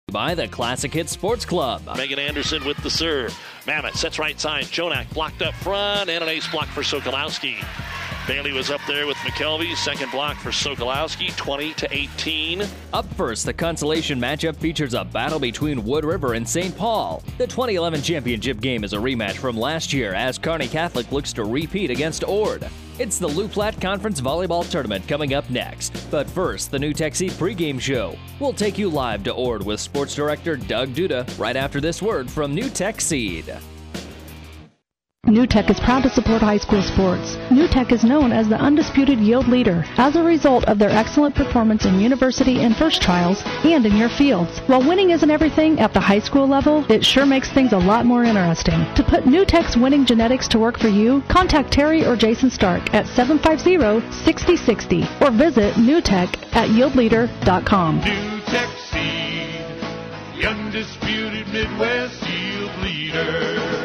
By the Classic Hits Sports Club. Megan Anderson with the serve. Mammoth sets right side. Jonak blocked up front, and an ace block for Sokolowski. Bailey was up there with McKelvey. Second block for Sokolowski, 20-18. Up first, the consolation matchup features a battle between Wood River and St. Paul. The 2011 championship game is a rematch from last year as Kearney Catholic looks to repeat against Ord. It's the Lou Platte Conference Volleyball Tournament coming up next. But first, the New Tech Seed pregame show. We'll take you live to Ord with Sports Director Doug Duda right after this word from New Tech Seed. New Tech is proud to support high school sports. New Tech is known as the undisputed yield leader as a result of their excellent performance in university and first trials and in your fields. While winning isn't everything at the high school level, it sure makes things a lot more interesting. To put New Tech's winning genetics to work for you, contact Terry or Jason Stark at 750-6060 or visit newtech@yieldleader.com. New Tech Seed, the undisputed Midwest yield leader.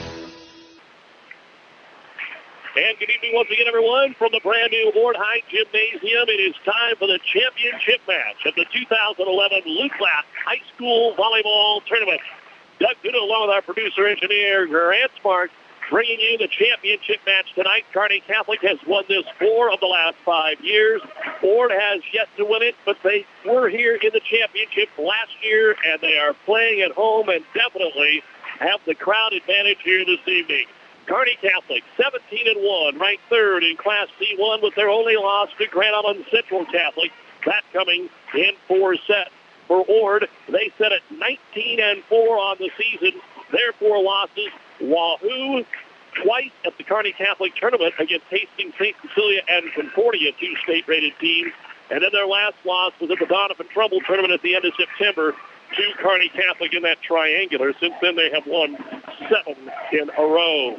And good evening once again, everyone, from the brand new Ord High Gymnasium. It is time for the championship match of the 2011 Lou Platte High School Volleyball Tournament. Doug Duda, along with our producer-engineer Grant Sparks, bringing you the championship match tonight. Kearney Catholic has won this 4 of the last 5 years. Ord has yet to win it, but they were here in the championship last year, and they are playing at home and definitely have the crowd advantage here this evening. Kearney Catholic, 17-1, ranked third in Class C1 with their only loss to Grand Island Central Catholic. That coming in 4 sets. For Ord, they set at 19-4 on the season. Their 4 losses, Wahoo, twice at the Kearney Catholic tournament against Hastings, St. Cecilia, and Concordia, 2 state-rated teams. And then their last loss was at the Donovan Trumbull tournament at the end of September to Kearney Catholic in that triangular. Since then, they have won 7 in a row.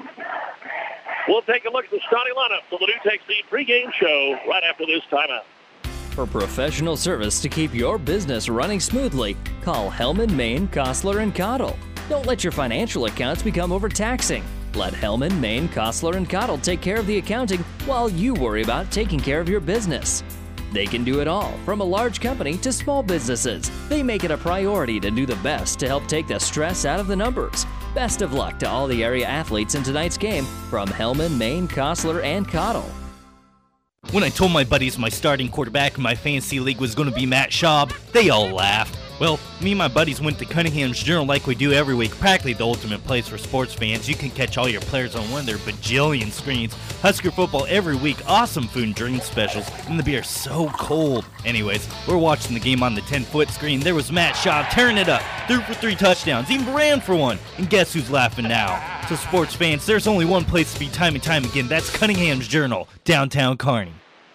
We'll take a look at the starting lineup for the New Tech Seed pregame show right after this timeout. For professional service to keep your business running smoothly, call Hellman, Maine, Kostler, and Cottle. Don't let your financial accounts become overtaxing. Let Hellman, Maine, Kostler, and Cottle take care of the accounting while you worry about taking care of your business. They can do it all, from a large company to small businesses. They make it a priority to do the best to help take the stress out of the numbers. Best of luck to all the area athletes in tonight's game from Hellman, Maine, Kostler, and Cottle. When I told my buddies my starting quarterback in my fantasy league was going to be Matt Schaub, they all laughed. Well, me and my buddies went to Cunningham's Journal like we do every week, practically the ultimate place for sports fans. You can catch all your players on one of their bajillion screens. Husker football every week, awesome food and drink specials, and the beer's so cold. Anyways, we're watching the game on the 10-foot screen. There was Matt Schaub tearing it up, threw for 3 touchdowns, even ran for 1. And guess who's laughing now? So sports fans, there's only one place to be time and time again. That's Cunningham's Journal, downtown Kearney.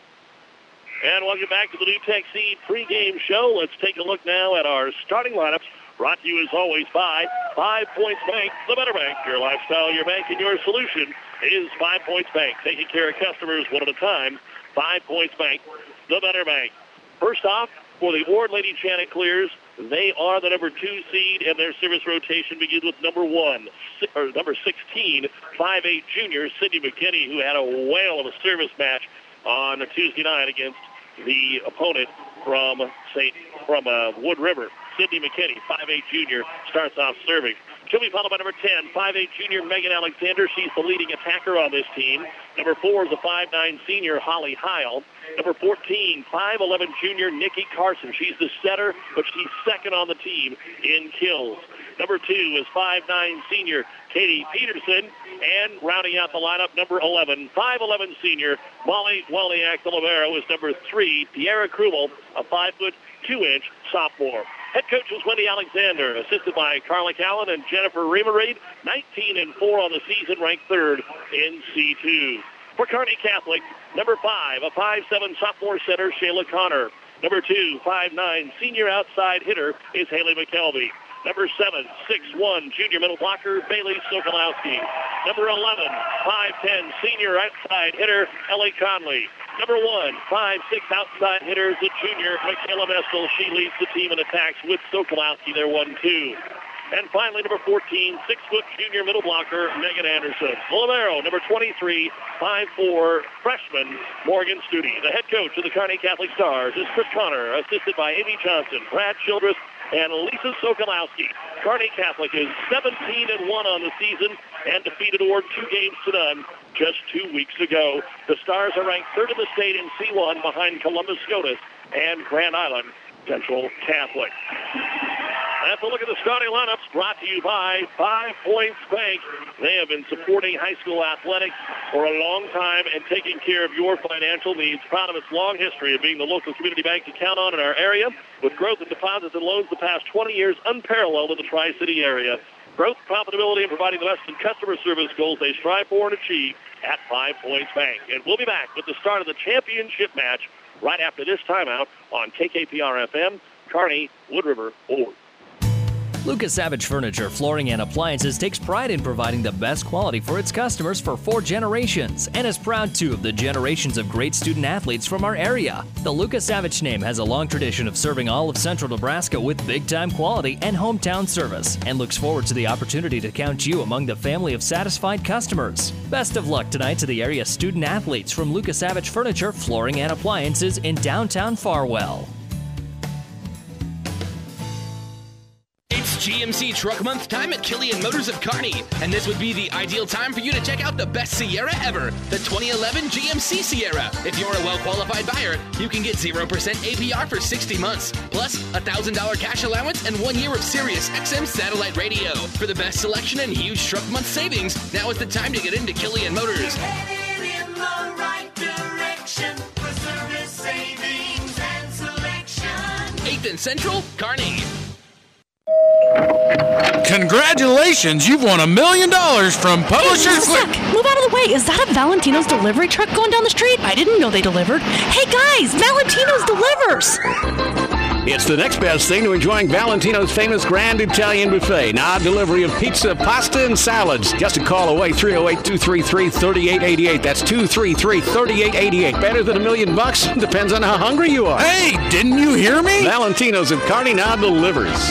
And welcome back to the New Tech Seed pregame show. Let's take a look now at our starting lineups. Brought to you as always by 5 Points Bank, the better bank. Your lifestyle, your bank, and your solution is 5 Points Bank. Taking care of customers one at a time. 5 Points Bank, the better bank. First off, for the Ord Lady Chanticleers, they are the number 2 seed, and their service rotation begins with number 16, 5'8" junior, Sydney McKinney, who had a whale of a service match on a Tuesday night against the opponent from Wood River. Sydney McKinney, 5'8" junior, starts off serving. She'll be followed by number 10, 5'8" junior Megan Alexander. She's the leading attacker on this team. Number 4 is a 5'9" senior Holly Heil. Number 14, 5'11" junior Nikki Carson. She's the setter, but she's second on the team in kills. Number 2 is 5'9" senior Katie Peterson. And rounding out the lineup, number 11, 5'11" senior Molly Waliak-Olivero is number 3, Tiara Krumel, a 5'2" sophomore. Head coach is Wendy Alexander, assisted by Carla Callan and Jennifer Remereid, 19-4 on the season, ranked 3rd in C2. For Kearney Catholic, number 5, a 5'7" sophomore center, Shayla Connor. Number 2, 5'9" senior outside hitter is Haley McKelvey. Number 7, 6'1", junior middle blocker, Bailey Sokolowski. Number 11, 5'10", senior outside hitter, Ellie Conley. Number 1, 5'6", outside hitter is the junior, Michaela Messel. She leads the team in attacks with Sokolowski. They're 1-2. And finally, number 14, 6-foot junior middle blocker, Megan Anderson. Olivero, number 23, 5'4", freshman, Morgan Studi. The head coach of the Kearney Catholic Stars is Chris Connor, assisted by Amy Johnson, Brad Childress, and Lisa Sokolowski. Kearney Catholic is 17-1 on the season and defeated Ord 2-0 just 2 weeks ago. The Stars are ranked third in the state in C1 behind Columbus SCOTUS and Grand Island Central Catholic. That's a look at the starting lineups brought to you by 5 Points Bank. They have been supporting high school athletics for a long time and taking care of your financial needs. Proud of its long history of being the local community bank to count on in our area. With growth in deposits and loans the past 20 years, unparalleled in the Tri-City area. Growth, profitability, and providing the best in customer service goals they strive for and achieve at 5 Points Bank. And we'll be back with the start of the championship match right after this timeout on KKPR-FM, Kearney, Wood River, Ord. Lucas Savage Furniture, Flooring, and Appliances takes pride in providing the best quality for its customers for 4 generations and is proud, too, of the generations of great student athletes from our area. The Lucas Savage name has a long tradition of serving all of central Nebraska with big-time quality and hometown service and looks forward to the opportunity to count you among the family of satisfied customers. Best of luck tonight to the area student athletes from Lucas Savage Furniture, Flooring, and Appliances in downtown Farwell. GMC Truck Month time at Killian Motors of Kearney, and this would be the ideal time for you to check out the best Sierra ever, the 2011 GMC Sierra. If you're a well-qualified buyer, you can get 0% APR for 60 months, plus a $1,000 cash allowance and 1 year of Sirius XM satellite radio. For the best selection and huge Truck Month savings, now is the time to get into Killian Motors. Headed in the right direction for service savings and selection. 8th and Central, Kearney. Congratulations, you've won $1 million from Publishers Clear. Move out of the way. Is that a Valentino's delivery truck going down the street? I didn't know they delivered. Hey guys, Valentino's delivers. It's the next best thing to enjoying Valentino's famous Grand Italian Buffet. Now delivery of pizza, pasta, and salads. Just a call away, 308-233-3888. That's 233-3888. Better than $1 million? Depends on how hungry you are. Hey, didn't you hear me? Valentino's of Kearney now delivers.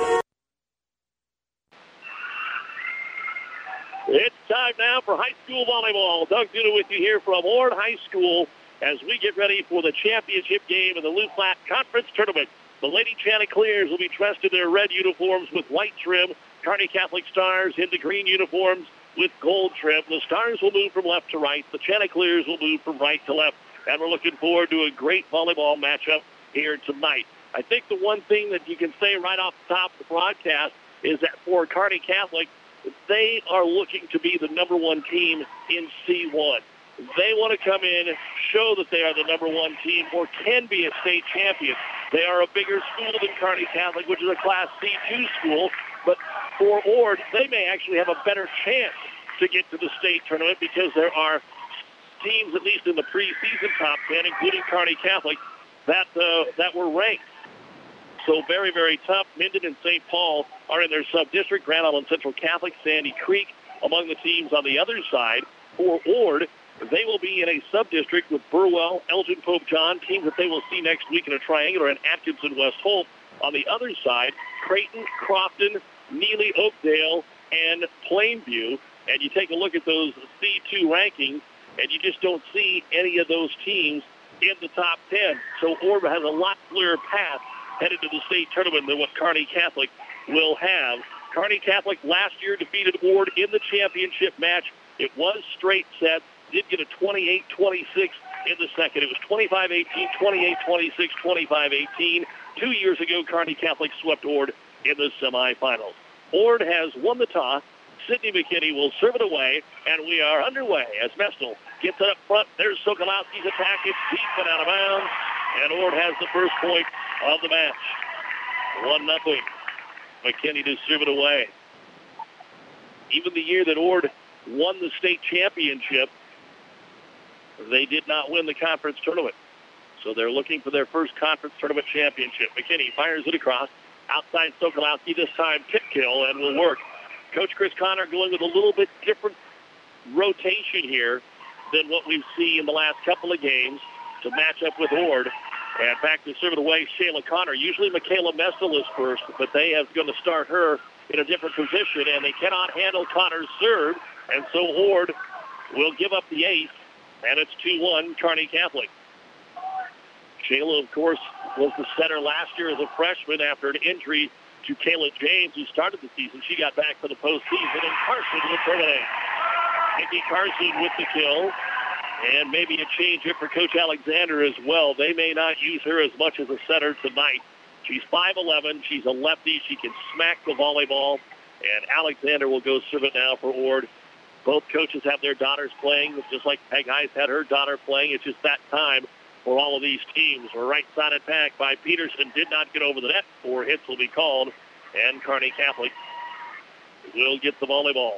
It's time now for high school volleyball. Doug Duda with you here from Ord High School as we get ready for the championship game in the Lou Flat Conference Tournament. The Lady Chanticleers will be dressed in their red uniforms with white trim. Kearney Catholic Stars in the green uniforms with gold trim. The Stars will move from left to right. The Chanticleers will move from right to left. And we're looking forward to a great volleyball matchup here tonight. I think the one thing that you can say right off the top of the broadcast is that for Kearney Catholic, they are looking to be the number one team in C1. They want to come in, show that they are the number one team or can be a state champion. They are a bigger school than Kearney Catholic, which is a Class C2 school. But for Ord, they may actually have a better chance to get to the state tournament because there are teams, at least in the preseason top 10, including Kearney Catholic, that were ranked. So very, very tough. Minden and St. Paul are in their sub-district. Grand Island Central Catholic, Sandy Creek among the teams on the other side. For Ord, they will be in a sub-district with Burwell, Elgin, Pope John, teams that they will see next week in a triangular, and Atkinson, West Holt. On the other side, Creighton, Crofton, Neely, Oakdale, and Plainview. And you take a look at those C2 rankings, and you just don't see any of those teams in the top 10. So Ord has a lot clearer path headed to the state tournament than what Kearney Catholic will have. Kearney Catholic last year defeated Ord in the championship match. It was straight sets. Did get a 28-26 in the second. It was 25-18, 28-26, 25-18. 2 years ago, Kearney Catholic swept Ord in the semifinals. Ord has won the toss. Sydney McKinney will serve it away, and we are underway as Mestel gets it up front. There's Sokolowski's attack. It's deep and out of bounds, and Ord has the first point of the match. 1-0. McKinney to serve it away. Even the year that Ord won the state championship, they did not win the conference tournament. So they're looking for their first conference tournament championship. McKinney fires it across. Outside Sokolowski, this time tip kill, and will work. Coach Chris Connor going with a little bit different rotation here than what we've seen in the last couple of games to match up with Ord. And back to serve it away, Shayla Connor. Usually Michaela Mestel is first, but they have going to start her in a different position, and they cannot handle Connor's serve. And so Ord will give up the ace, and it's 2-1 Kearney Catholic. Shayla, of course, was the center last year as a freshman after an injury to Kayla James, who started the season. She got back for the postseason, and Carson will terminate. Nikki Carson with the kill, and maybe a change here for Coach Alexander as well. They may not use her as much as a center tonight. She's 5'11". She's a lefty. She can smack the volleyball, and Alexander will go serve it now for Ord. Both coaches have their daughters playing, just like Peg Heist had her daughter playing. It's just that time for all of these teams. A right-sided pack by Peterson did not get over the net. 4 hits will be called, and Kearney Catholic will get the volleyball.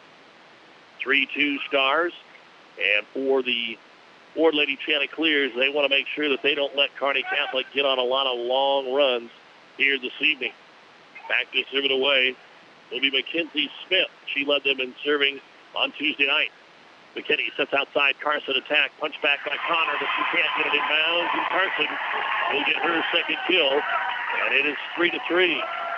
3-2 Stars, and for the Ord Lady Chanticleers, they want to make sure that they don't let Kearney Catholic get on a lot of long runs here this evening. Back to serve it away will be Mackenzie Smith. She led them in serving on Tuesday night. McKinney sets outside. Carson attack. Punch back by Connor, but she can't get it in bounds. And Carson will get her second kill. And it is 3-3.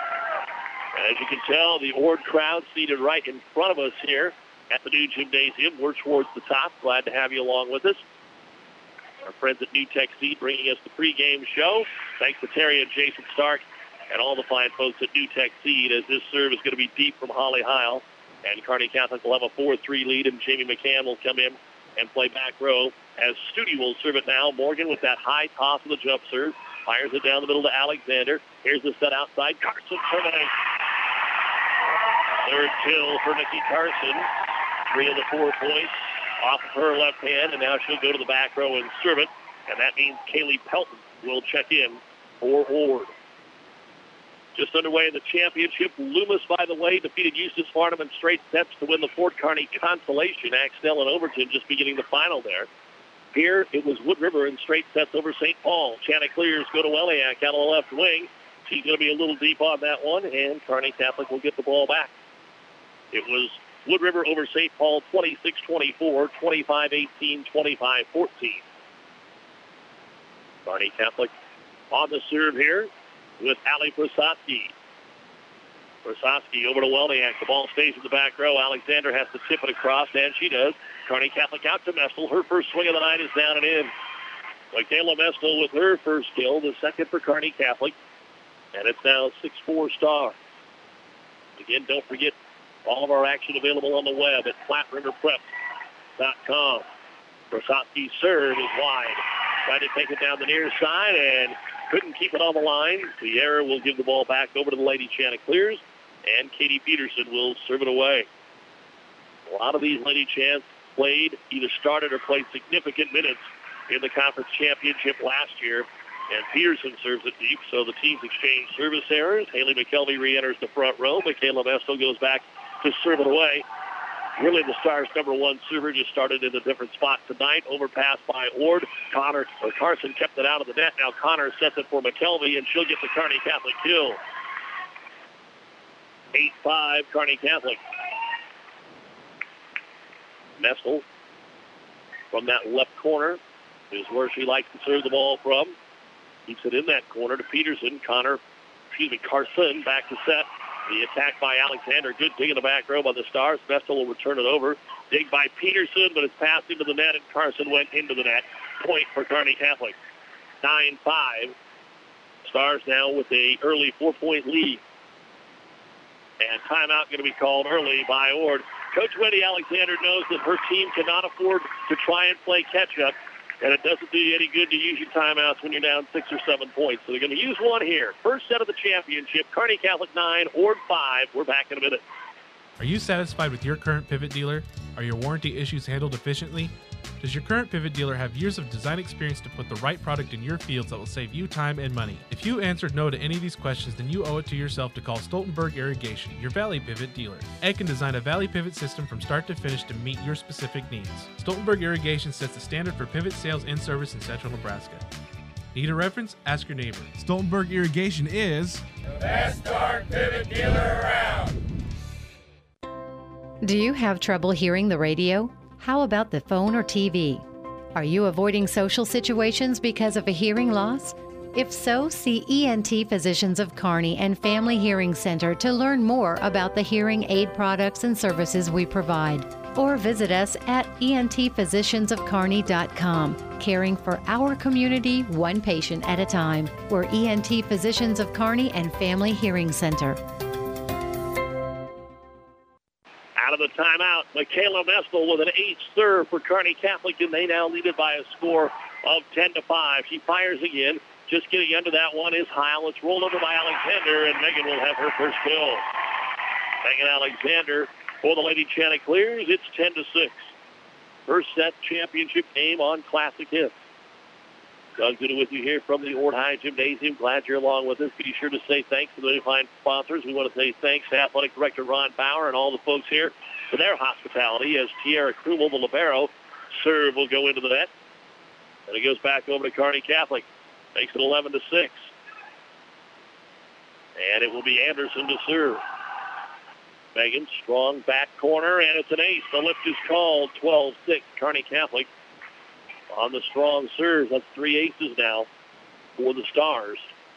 As you can tell, the Ord crowd seated right in front of us here at the new gymnasium. We're towards the top. Glad to have you along with us. Our friends at New Tech Seed bringing us the pregame show. Thanks to Terry and Jason Stark and all the fine folks at New Tech Seed, as this serve is going to be deep from Holly Heil. And Kearney Catholic will have a 4-3 lead, and Jamie McCann will come in and play back row as Studi will serve it now. Morgan with that high toss of the jump serve. Fires it down the middle to Alexander. Here's the set outside. Carson terminates. Third kill for Nikki Carson. 3 of the 4 points off of her left hand, and now she'll go to the back row and serve it. And that means Kaylee Pelton will check in for Ord. Just underway in the championship. Loomis, by the way, defeated Eustis Farnham in straight sets to win the Fort Kearney consolation. Axtell and Overton just beginning the final there. Here, it was Wood River in straight sets over St. Paul. Chanticleers go to Eliak out on the left wing. She's going to be a little deep on that one, and Kearney Catholic will get the ball back. It was Wood River over St. Paul, 26-24, 25-18, 25-14. Kearney Catholic on the serve here with Ali Prasovsky. Prasovsky over to Welniak. The ball stays in the back row. Alexander has to tip it across, and she does. Kearney Catholic out to Mestel. Her first swing of the night is down and in. Michaela Mestel with her first kill, the second for Kearney Catholic. And it's now 6-4 Star. Again, don't forget all of our action available on the web at FlatRiverPrep.com. Prasovsky's serve is wide. Tried to take it down the near side and couldn't keep it on the line. The error will give the ball back over to the Lady Chanticleers, and Katie Peterson will serve it away. A lot of these Lady Chants played, either started or played significant minutes in the conference championship last year, and Peterson serves it deep, so the teams exchange service errors. Haley McKelvey re-enters the front row. Michaela Mestel goes back to serve it away. Really, the Stars' number 1 server just started in a different spot tonight. Overpass by Ord. Carson kept it out of the net. Now Connor sets it for McKelvey, and she'll get the Kearney Catholic kill. 8-5 Kearney Catholic. Mestel from that left corner is where she likes to serve the ball from. Keeps it in that corner to Peterson. Carson back to set. The attack by Alexander. Good dig in the back row by the Stars. Mestel will return it over. Dig by Peterson, but it's passed into the net, and Carson went into the net. Point for Kearney Catholic. 9-5. Stars now with a early 4-point lead. And timeout going to be called early by Ord. Coach Wendy Alexander knows that her team cannot afford to try and play catch-up, and it doesn't do you any good to use your timeouts when you're down 6 or 7 points. So they're going to use one here. First set of the championship, Kearney Catholic 9, Ord 5. We're back in a minute. Are you satisfied with your current pivot dealer? Are your warranty issues handled efficiently? Does your current pivot dealer have years of design experience to put the right product in your fields that will save you time and money? If you answered no to any of these questions, then you owe it to yourself to call Stoltenberg Irrigation, your Valley Pivot dealer. Ed can design a Valley Pivot system from start to finish to meet your specific needs. Stoltenberg Irrigation sets the standard for pivot sales and service in central Nebraska. Need a reference? Ask your neighbor. Stoltenberg Irrigation is the best darn pivot dealer around. Do you have trouble hearing the radio? How about the phone or TV? Are you avoiding social situations because of a hearing loss? If so, see ENT Physicians of Kearney and Family Hearing Center to learn more about the hearing aid products and services we provide. or visit us at entphysiciansofkearney.com. Caring for our community, one patient at a time. We're ENT Physicians of Kearney and Family Hearing Center. Out of the timeout, Michaela Mestel with an ace serve for Kearney Catholic, and they now lead it by a score of 10-5. She fires again. Just getting under that one is Heil. It's rolled over by Alexander, and Megan will have her first kill. Megan Alexander for the Lady Chanticleers. It's 10-6. First set championship game on Classic Hits. Doug Duda with you here from the Ord High Gymnasium. Glad you're along with us. Be sure to say thanks to the fine sponsors. We want to say thanks to Athletic Director Ron Bauer and all the folks here for their hospitality as Tiara Krumel, the libero, serve will go into the net. And it goes back over to Kearney Catholic. Makes it 11-6. And it will be Anderson to serve. Megan, strong back corner, and it's an ace. The lift is called 12-6. Kearney Catholic on the strong serve. That's 3 aces now for the Stars.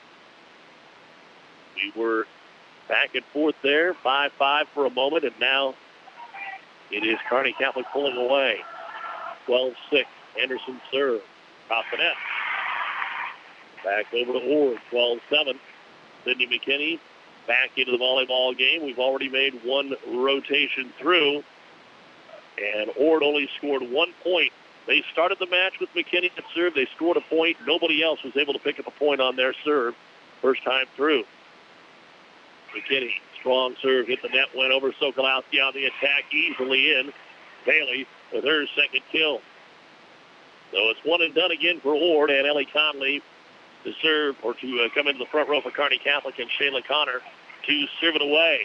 We were back and forth there, 5-5 for a moment, and now it is Kearney Catholic pulling away. 12-6. Anderson serve. Off the net. Back over to Ord. 12-7. Sydney McKinney back into the volleyball game. We've already made one rotation through, and Ord only scored 1 point. They started the match with McKinney at serve. They scored a point. Nobody else was able to pick up a point on their serve first time through. McKinney, strong serve, hit the net, went over Sokolowski on the attack, easily in. Bailey with her second kill. So it's one and done again for Ord, and Ellie Conley to serve, or to come into the front row for Kearney Catholic, and Shayla Connor to serve it away.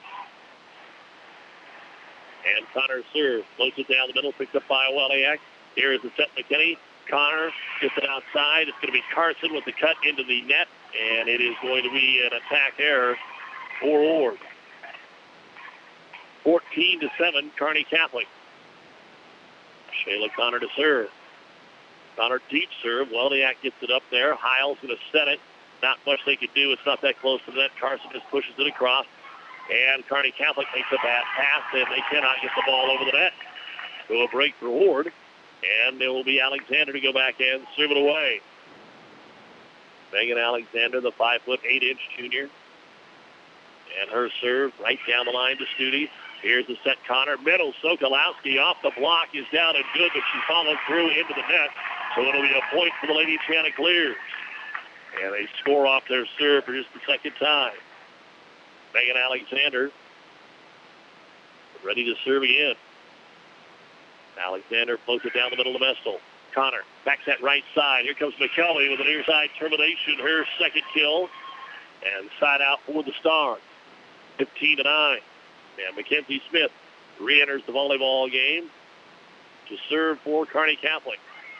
And Connor serves, floats it down the middle, picked up by Weliak. Here is the set McKinney. Connor gets it outside. It's going to be Carson with the cut into the net, and it is going to be an attack error for Ord. 14-7, Kearney Catholic. Shayla Connor to serve. Connor deep serve. Weliak gets it up there. Heil's going to set it. Not much they can do. It's not that close to the net. Carson just pushes it across. And Kearney Catholic makes a bad pass, and they cannot get the ball over the net. So a break for Ord. And it will be Alexander to go back and serve it away. Megan Alexander, the 5'8" junior. And her serve right down the line to Studi. Here's the set. Connor, middle. Sokolowski off the block is down and good, but she followed through into the net. So it'll be a point for the Lady Chanticleers. And they score off their serve for just the second time. Megan Alexander ready to serve again. Alexander floats it down the middle of Mestel. Connor backs that right side. Here comes McKelvey with an near side termination. Her second kill. And side out for the Stars. 15-9. And Mackenzie Smith re-enters the volleyball game to serve for Kearney Catholic.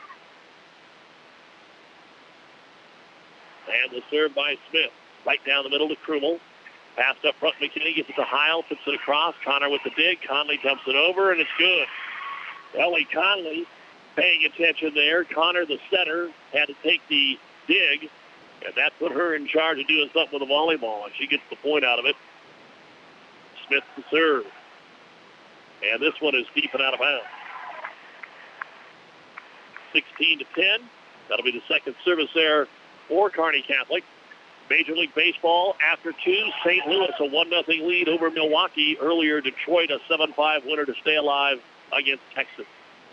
And the serve by Smith. Right down the middle to Krumel. Passed up front, McKinney gets it to Heil, puts it across. Connor with the dig. Conley dumps it over, and it's good. Ellie Conley paying attention there. Connor, the setter, had to take the dig, and that put her in charge of doing something with the volleyball, and she gets the point out of it. Smith to serve. And this one is deep and out of bounds. 16-10. That'll be the second service there for Kearney Catholic. Major League Baseball after 2. St. Louis a 1-0 lead over Milwaukee. Earlier, Detroit a 7-5 winner to stay alive against Texas.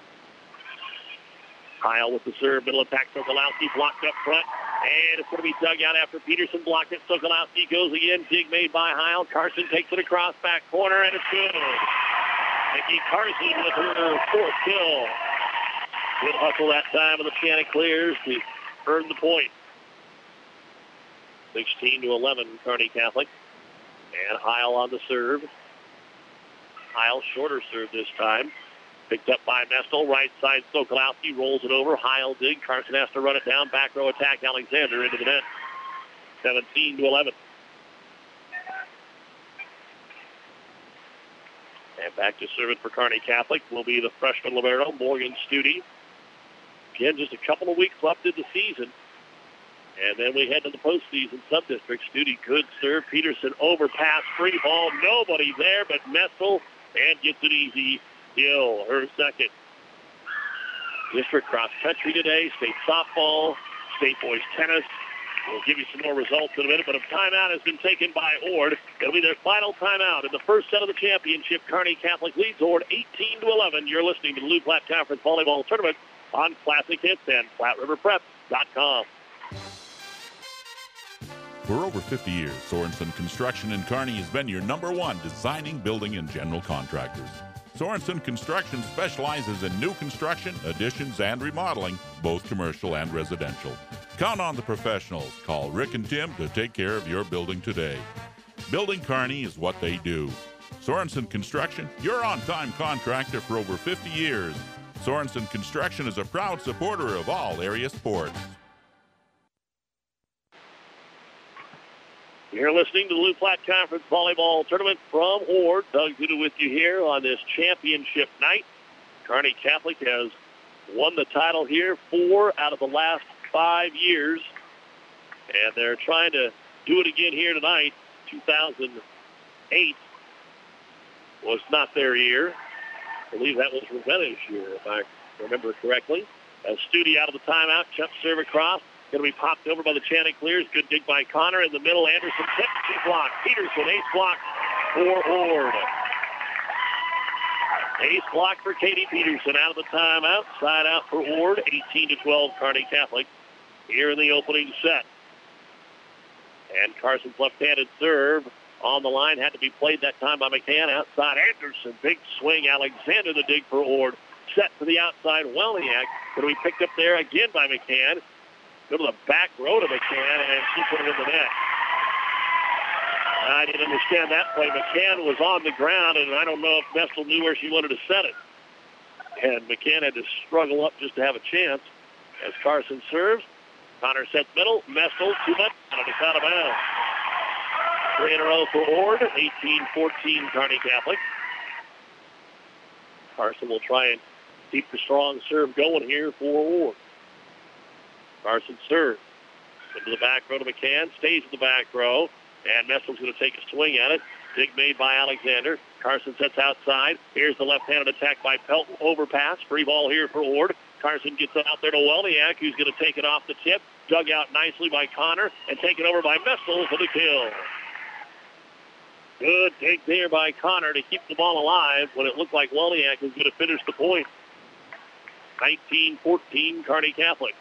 Heil with the serve. Middle attack. Sokolowski blocked up front. And it's going to be dug out after Peterson blocked it. Sokolowski goes again. Dig made by Heil. Carson takes it across back corner, and it's good. Nikki Carson with her fourth kill. Good hustle that time of the Chanticleers to earn the point. 16-11, Kearney Catholic. And Heil on the serve. Heil shorter serve this time. Picked up by Mestel. Right side, Sokolowski rolls it over. Heil dig. Carson has to run it down. Back row attack. Alexander into the net. 17-11. And back to serve it for Kearney Catholic will be the freshman libero, Morgan Studi. Again, just a couple of weeks left in the season. And then we head to the postseason sub-district. Studi good serve. Peterson overpass. Free ball. Nobody there but Mestel. And gets it easy Gill, her second. District cross country today, state softball, state boys tennis. We'll give you some more results in a minute, but a timeout has been taken by Ord. It'll be their final timeout in the first set of the championship. Kearney Catholic leads Ord 18-11. You're listening to the Loup Platte Conference Volleyball Tournament on Classic Hits and PlatteRiverPrep.com. For over 50 years, Sorensen Construction in Kearney has been your #1 designing, building, and general contractors. Sorensen Construction specializes in new construction, additions, and remodeling, both commercial and residential. Count on the professionals. Call Rick and Tim to take care of your building today. Building Kearney is what they do. Sorensen Construction, your on-time contractor for over 50 years. Sorensen Construction is a proud supporter of all area sports. You're listening to the Loup Platte Conference Volleyball Tournament from Ord. Doug Duda with you here on this championship night. Kearney Catholic has won the title here 4 out of the last 5 years, and they're trying to do it again here tonight. 2008 was not their year. I believe that was Ravenna's year, if I remember correctly. As Studi out of the timeout, jump serve across. Going to be popped over by the Chanticleers. Good dig by Connor in the middle. Anderson tipped. She blocked. Peterson, ace block for Ord. Ace block for Katie Peterson out of the timeout. Side out for Ord. 18-12 Kearney Catholic here in the opening set. And Carson's left-handed serve on the line had to be played that time by McCann. Outside Anderson. Big swing. Alexander the dig for Ord. Set to the outside. Welniak going to be picked up there again by McCann. Go to the back row to McCann, and she put it in the net. I didn't understand that play. McCann was on the ground, and I don't know if Mestel knew where she wanted to set it. And McCann had to struggle up just to have a chance. As Carson serves, Connor sets middle. Mestel, 2 minutes, and it's out of bounds. 3 in a row for Ord, 18-14 Kearney Catholic. Carson will try and keep the strong serve going here for Ord. Carson serves into the back row to McCann, stays in the back row, and Mestel's going to take a swing at it. Dig made by Alexander. Carson sets outside. Here's the left-handed attack by Pelton. Overpass. Free ball here for Ord. Carson gets it out there to Welniak, who's going to take it off the tip. Dug out nicely by Connor and taken over by Mestel for the kill. Good dig there by Connor to keep the ball alive when it looked like Welniak was going to finish the point. 19-14 Kearney Catholic.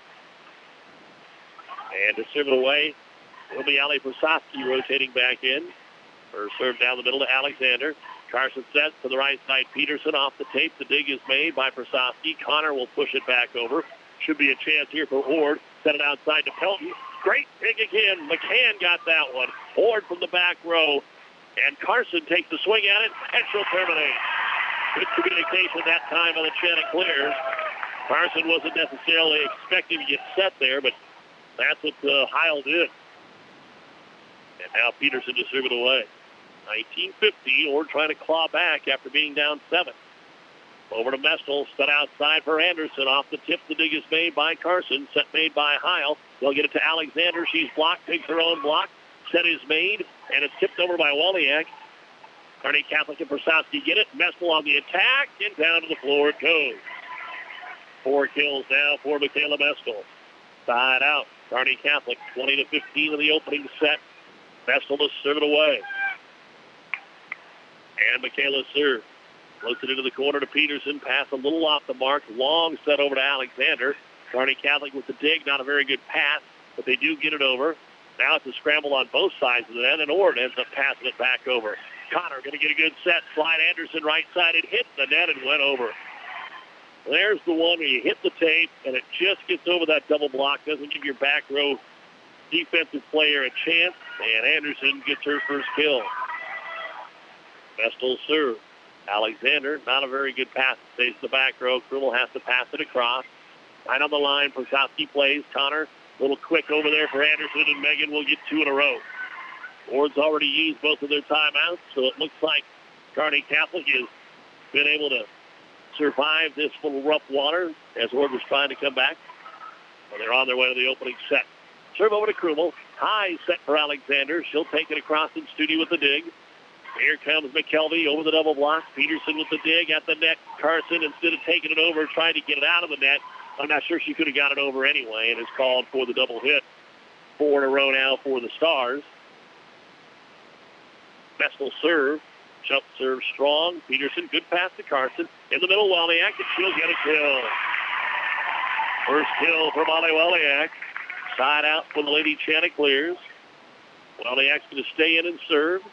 And to serve it away will be Ali Prasovsky rotating back in. Her serve down the middle to Alexander. Carson sets to the right side. Peterson off the tape. The dig is made by Prasovsky. Connor will push it back over. Should be a chance here for Ord. Set it outside to Pelton. Great dig again. McCann got that one. Ord from the back row. And Carson takes the swing at it, and she'll terminate. Good communication that time on the Chanticleers. Carson wasn't necessarily expecting to get set there, but that's what Heil did. And now Peterson to serve it away. 19-50, Ord trying to claw back after being down 7. Over to Mestel, set outside for Anderson. Off the tip, the dig is made by Carson. Set made by Heil. They'll get it to Alexander. She's blocked, takes her own block. Set is made, and it's tipped over by Welniak. Kearney Catholic and Prasovsky get it. Mestel on the attack, and down to the floor it goes. 4 kills now for Michaela Mestel. Side out. Kearney Catholic, 20-15 in the opening set. Mestel to serve it away. And Michaela serves. Floats it into the corner to Peterson. Pass a little off the mark. Long set over to Alexander. Kearney Catholic with the dig. Not a very good pass, but they do get it over. Now it's a scramble on both sides of the net, and Ord ends up passing it back over. Connor going to get a good set. Slide Anderson right side. It hit the net and went over. There's the one where you hit the tape, and it just gets over that double block. Doesn't give your back row defensive player a chance, and Anderson gets her first kill. Mestel serve. Alexander, not a very good pass. Stays in the back row. Krumel has to pass it across. Right on the line, Prasovsky plays. Connor, a little quick over there for Anderson, and Megan will get 2 in a row. Ord's already used both of their timeouts, so it looks like Kearney Catholic has been able to survive this little rough water as Ord was trying to come back. Well, they're on their way to the opening set. Serve over to Krumel. High set for Alexander. She'll take it across in studio with the dig. Here comes McKelvey over the double block. Peterson with the dig at the net. Carson, instead of taking it over, trying to get it out of the net. I'm not sure she could have got it over anyway, and is called for the double hit. 4 in a row now for the Stars. Vestal serve. Jump serve strong. Peterson, good pass to Carson. In the middle, Waliak, and she'll get a kill. First kill for Molly Waliak. Side out for the Lady Chanticleers. Waliak's going to stay in and serve.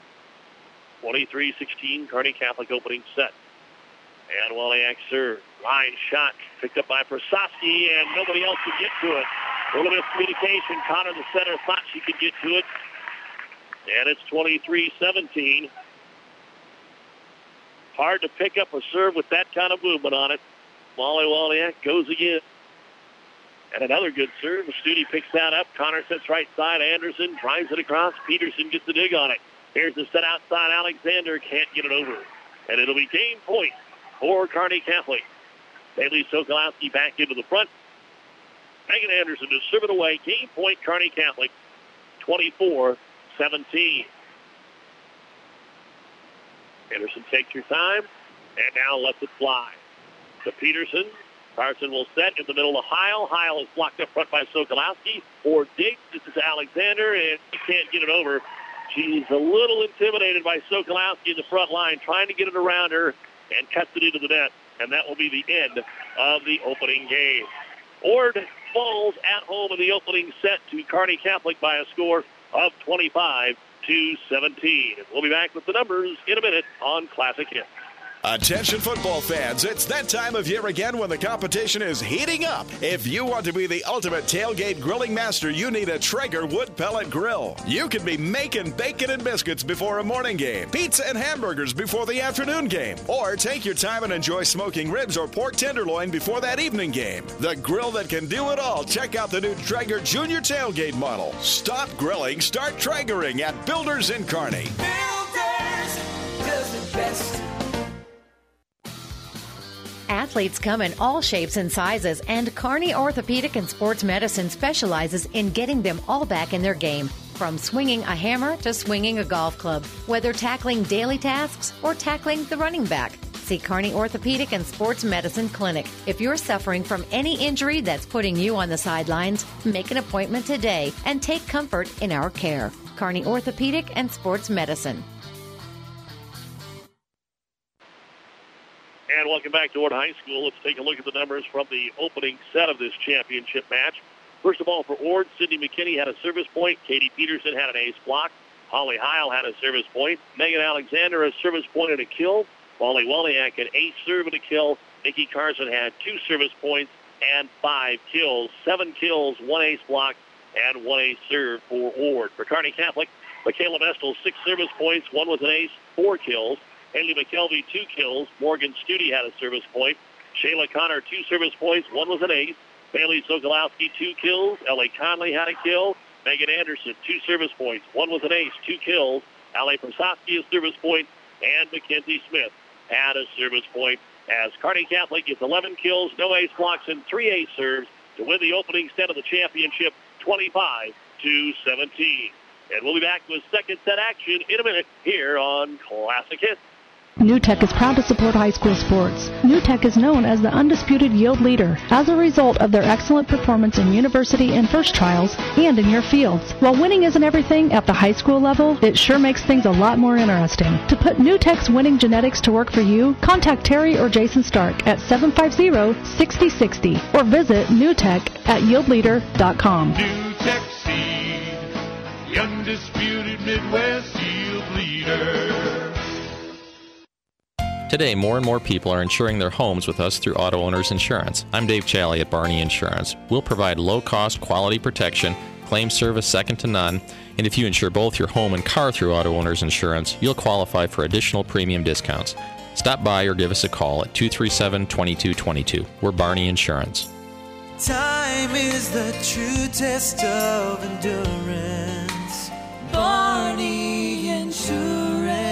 23-16, Kearney Catholic opening set. And Waliak serve. Line shot picked up by Prasovsky, and nobody else could get to it. A little bit of communication. Connor, the center, thought she could get to it. And it's 23-17. Hard to pick up a serve with that kind of movement on it. Molly Waliak goes again. And another good serve. Studi picks that up. Connor sits right side. Anderson drives it across. Peterson gets the dig on it. Here's the set outside. Alexander can't get it over. And it'll be game point for Kearney Catholic. Bailey Sokolowski back into the front. Megan Anderson to serve it away. Game point, Kearney Catholic. 24-17. Anderson takes her time and now lets it fly. To Peterson. Carson will set in the middle of Heil. Heil is blocked up front by Sokolowski. For Diggs, this is Alexander, and he can't get it over. She's a little intimidated by Sokolowski in the front line, trying to get it around her and cuts it into the net. And that will be the end of the opening game. Ord falls at home in the opening set to Kearney Catholic by a score of 25-17. We'll be back with the numbers in a minute on Classic Hits. Attention football fans, it's that time of year again when the competition is heating up. If you want to be the ultimate tailgate grilling master, you need a Traeger wood pellet grill. You could be making bacon and biscuits before a morning game, pizza and hamburgers before the afternoon game, or take your time and enjoy smoking ribs or pork tenderloin before that evening game. The grill that can do it all. Check out the new Traeger Junior Tailgate model. Stop grilling, start Traegering at Builders in Kearney. Builders does it best. Athletes come in all shapes and sizes, and Kearney Orthopedic and Sports Medicine specializes in getting them all back in their game. From swinging a hammer to swinging a golf club, whether tackling daily tasks or tackling the running back. See Kearney Orthopedic and Sports Medicine Clinic. If you're suffering from any injury that's putting you on the sidelines, make an appointment today and take comfort in our care. Kearney Orthopedic and Sports Medicine. And welcome back to Ord High School. Let's take a look at the numbers from the opening set of this championship match. First of all, for Ord, Sydney McKinney had a service point. Katie Peterson had an ace block. Holly Heil had a service point. Megan Alexander a service point and a kill. Molly Waliak an ace serve and a kill. Nikki Carson had 2 service points and 5 kills. 7 kills, 1 ace block, and 1 ace serve for Ord. For Kearney Catholic, Michaela Vestal 6 service points, 1 was an ace, 4 kills. Haley McKelvey, 2 kills. Morgan Studi had a service point. Shayla Connor, 2 service points. 1 was an ace. Bailey Sokolowski, 2 kills. L.A. Conley had a kill. Megan Anderson, 2 service points. 1 was an ace, 2 kills. Allie Prasovsky, a service point. And Mackenzie Smith had a service point. As Kearney Catholic gets 11 kills, no ace blocks, and 3 ace serves to win the opening set of the championship, 25-17. And we'll be back with second set action in a minute here on Classic Hits. New Tech is proud to support high school sports. New Tech is known as the undisputed yield leader as a result of their excellent performance in university and first trials and in your fields. While winning isn't everything at the high school level, it sure makes things a lot more interesting. To put New Tech's winning genetics to work for you, contact Terry or Jason Stark at 750-6060 or visit newtech@yieldleader.com. New Tech Seed, the undisputed Midwest yield leader. Today, more and more people are insuring their homes with us through Auto Owners Insurance. I'm Dave Challey at Barney Insurance. We'll provide low-cost, quality protection, claim service second to none, and if you insure both your home and car through Auto Owners Insurance, you'll qualify for additional premium discounts. Stop by or give us a call at 237-2222. We're Barney Insurance. Time is the true test of endurance. Barney Insurance.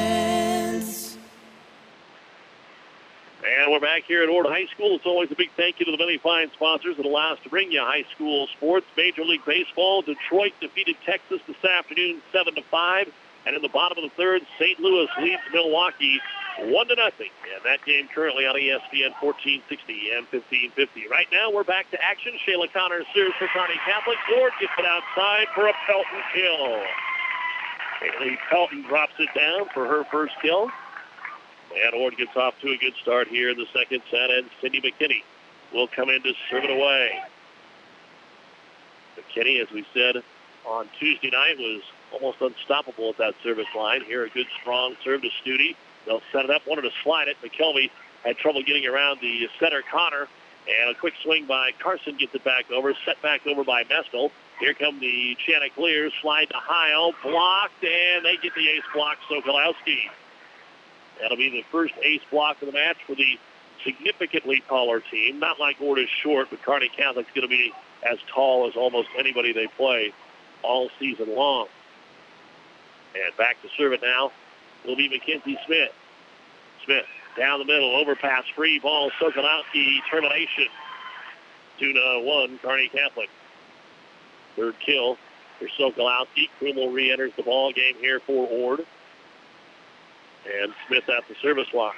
And we're back here at Ord High School. It's always a big thank you to the many fine sponsors that allow us to bring you high school sports. Major League Baseball, Detroit defeated Texas this afternoon 7-5. And in the bottom of the third, St. Louis leads Milwaukee 1-0. And that game currently on ESPN 1460 and 1550. Right now, we're back to action. Shayla Connor serves for Kearney Catholic. Ward gets it outside for a Pelton kill. Haley Pelton drops it down for her first kill. And Ord gets off to a good start here in the second set. And Cindy McKinney will come in to serve it away. McKinney, as we said on Tuesday night, was almost unstoppable at that service line. Here, a good, strong serve to Studi. They'll set it up, wanted to slide it. McKelvey had trouble getting around the setter, Connor. And a quick swing by Carson gets it back over, set back over by Mestel. Here come the Chanticleers, slide to Heil, blocked, and they get the ace block, Sokolowski. That'll be the first ace block of the match for the significantly taller team. Not like Ord is short, but Kearney Catholic's going to be as tall as almost anybody they play all season long. And back to serve it now will be Mackenzie Smith. Smith down the middle, overpass, free ball, Sokolowski, termination. 2-1, Kearney Catholic. Third kill for Sokolowski. Krumel re-enters the ball game here for Ord. And Smith at the service line.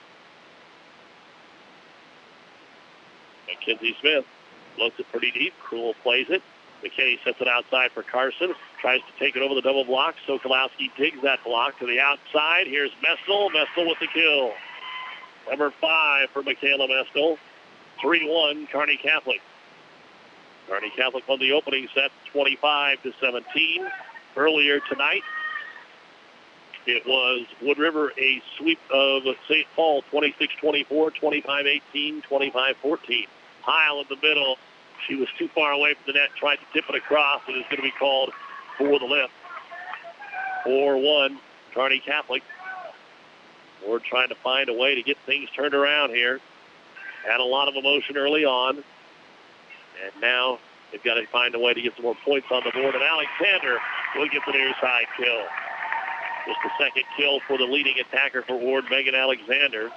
Mackenzie Smith looks it pretty deep. Krumel plays it. McKinney sets it outside for Carson. Tries to take it over the double block. Sokolowski digs that block to the outside. Here's Mestel. Mestel with the kill. Number 5 for Michaela Mestel. 3-1, Kearney Catholic. Kearney Catholic won the opening set 25-17. Earlier tonight, it was Wood River a sweep of St. Paul 26-24, 25-18, 25-14. Heil in the middle. She was too far away from the net, tried to tip it across, and is going to be called for the lift. 4-1, Kearney Catholic. We're trying to find a way to get things turned around here. Had a lot of emotion early on. And now they've got to find a way to get some more points on the board. And Alexander will get the near side kill. Just the second kill for the leading attacker for Ward, Megan Alexander.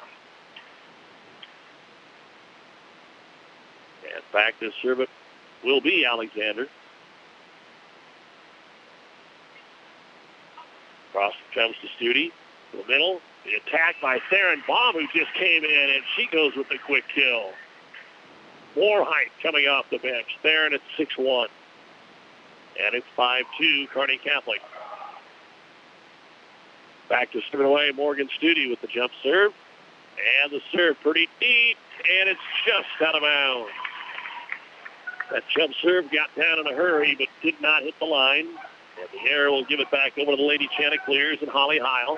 And back to serve it will be Alexander. Cross comes to Studi. To the middle. The attack by Theron Baum, who just came in, and she goes with the quick kill. More height coming off the bench. Theron at 6-1. And it's 5-2, Kearney Catholic. Back to serve away, Morgan Studi with the jump serve. And the serve pretty deep, and it's just out of bounds. That jump serve got down in a hurry, but did not hit the line. And the error will give it back over to the Lady Chanticleers and Holly Heil.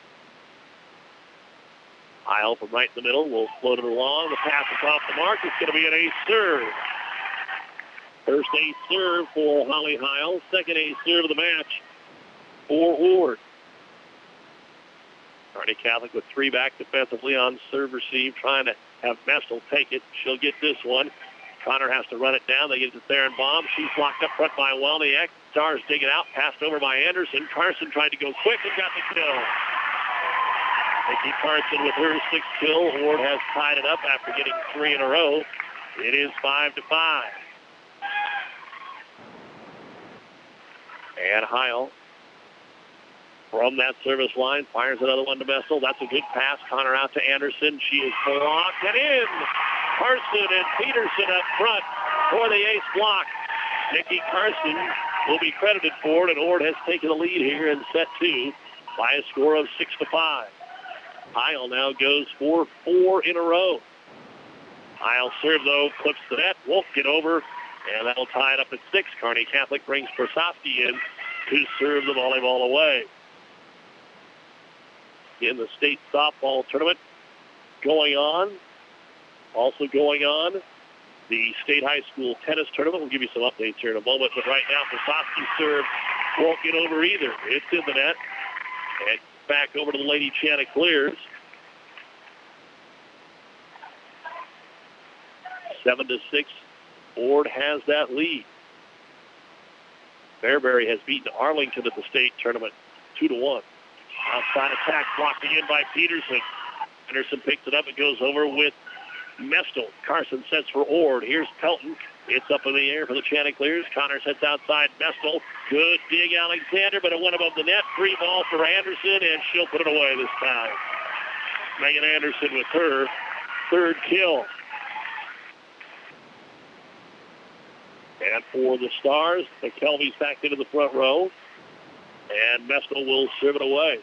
Heil from right in the middle will float it along. The pass is off the mark. It's going to be an ace serve. First ace serve for Holly Heil. Second ace serve of the match for Ward. Kearney Catholic with 3 back defensively on serve receive, trying to have Mestel take it. She'll get this one. Connor has to run it down. They get it to Theron Baum. She's blocked up front by Welniak. Stars dig it out. Passed over by Anderson. Carson tried to go quick and got the kill. Nikki Carson with her 6th kill. Ward has tied it up after getting 3 in a row. It is 5-5. And Heil from that service line fires another one to Mestel. That's a good pass. Connor out to Anderson. She is blocked and in. Carson and Peterson up front for the ace block. Nikki Carson will be credited for it, and Ord has taken the lead here in set 2 by a score of 6-5. Heil now goes for 4 in a row. Heil serve, though, clips the net, won't get over, and that'll tie it up at 6. Kearney Catholic brings Persofsky in to serve the volleyball away. In the state softball tournament going on, also going on, the state high school tennis tournament. We'll give you some updates here in a moment, but right now, Persofsky's serve won't get over either. It's in the net, and back over to the Lady Chanticleers. 7-6. Ord has that lead. Fairbury has beaten Arlington at the state tournament 2-1. Outside attack blocked again by Peterson. Anderson picks it up. It goes over with Mestel. Carson sets for Ord. Here's Pelton. It's up in the air for the Chanticleers. Connor sets outside Mestel. Good dig, Alexander, but it went above the net. Free ball for Anderson, and she'll put it away this time. Megan Anderson with her third kill. And for the Stars, McKelvey's back into the front row. And Mestel will serve it away.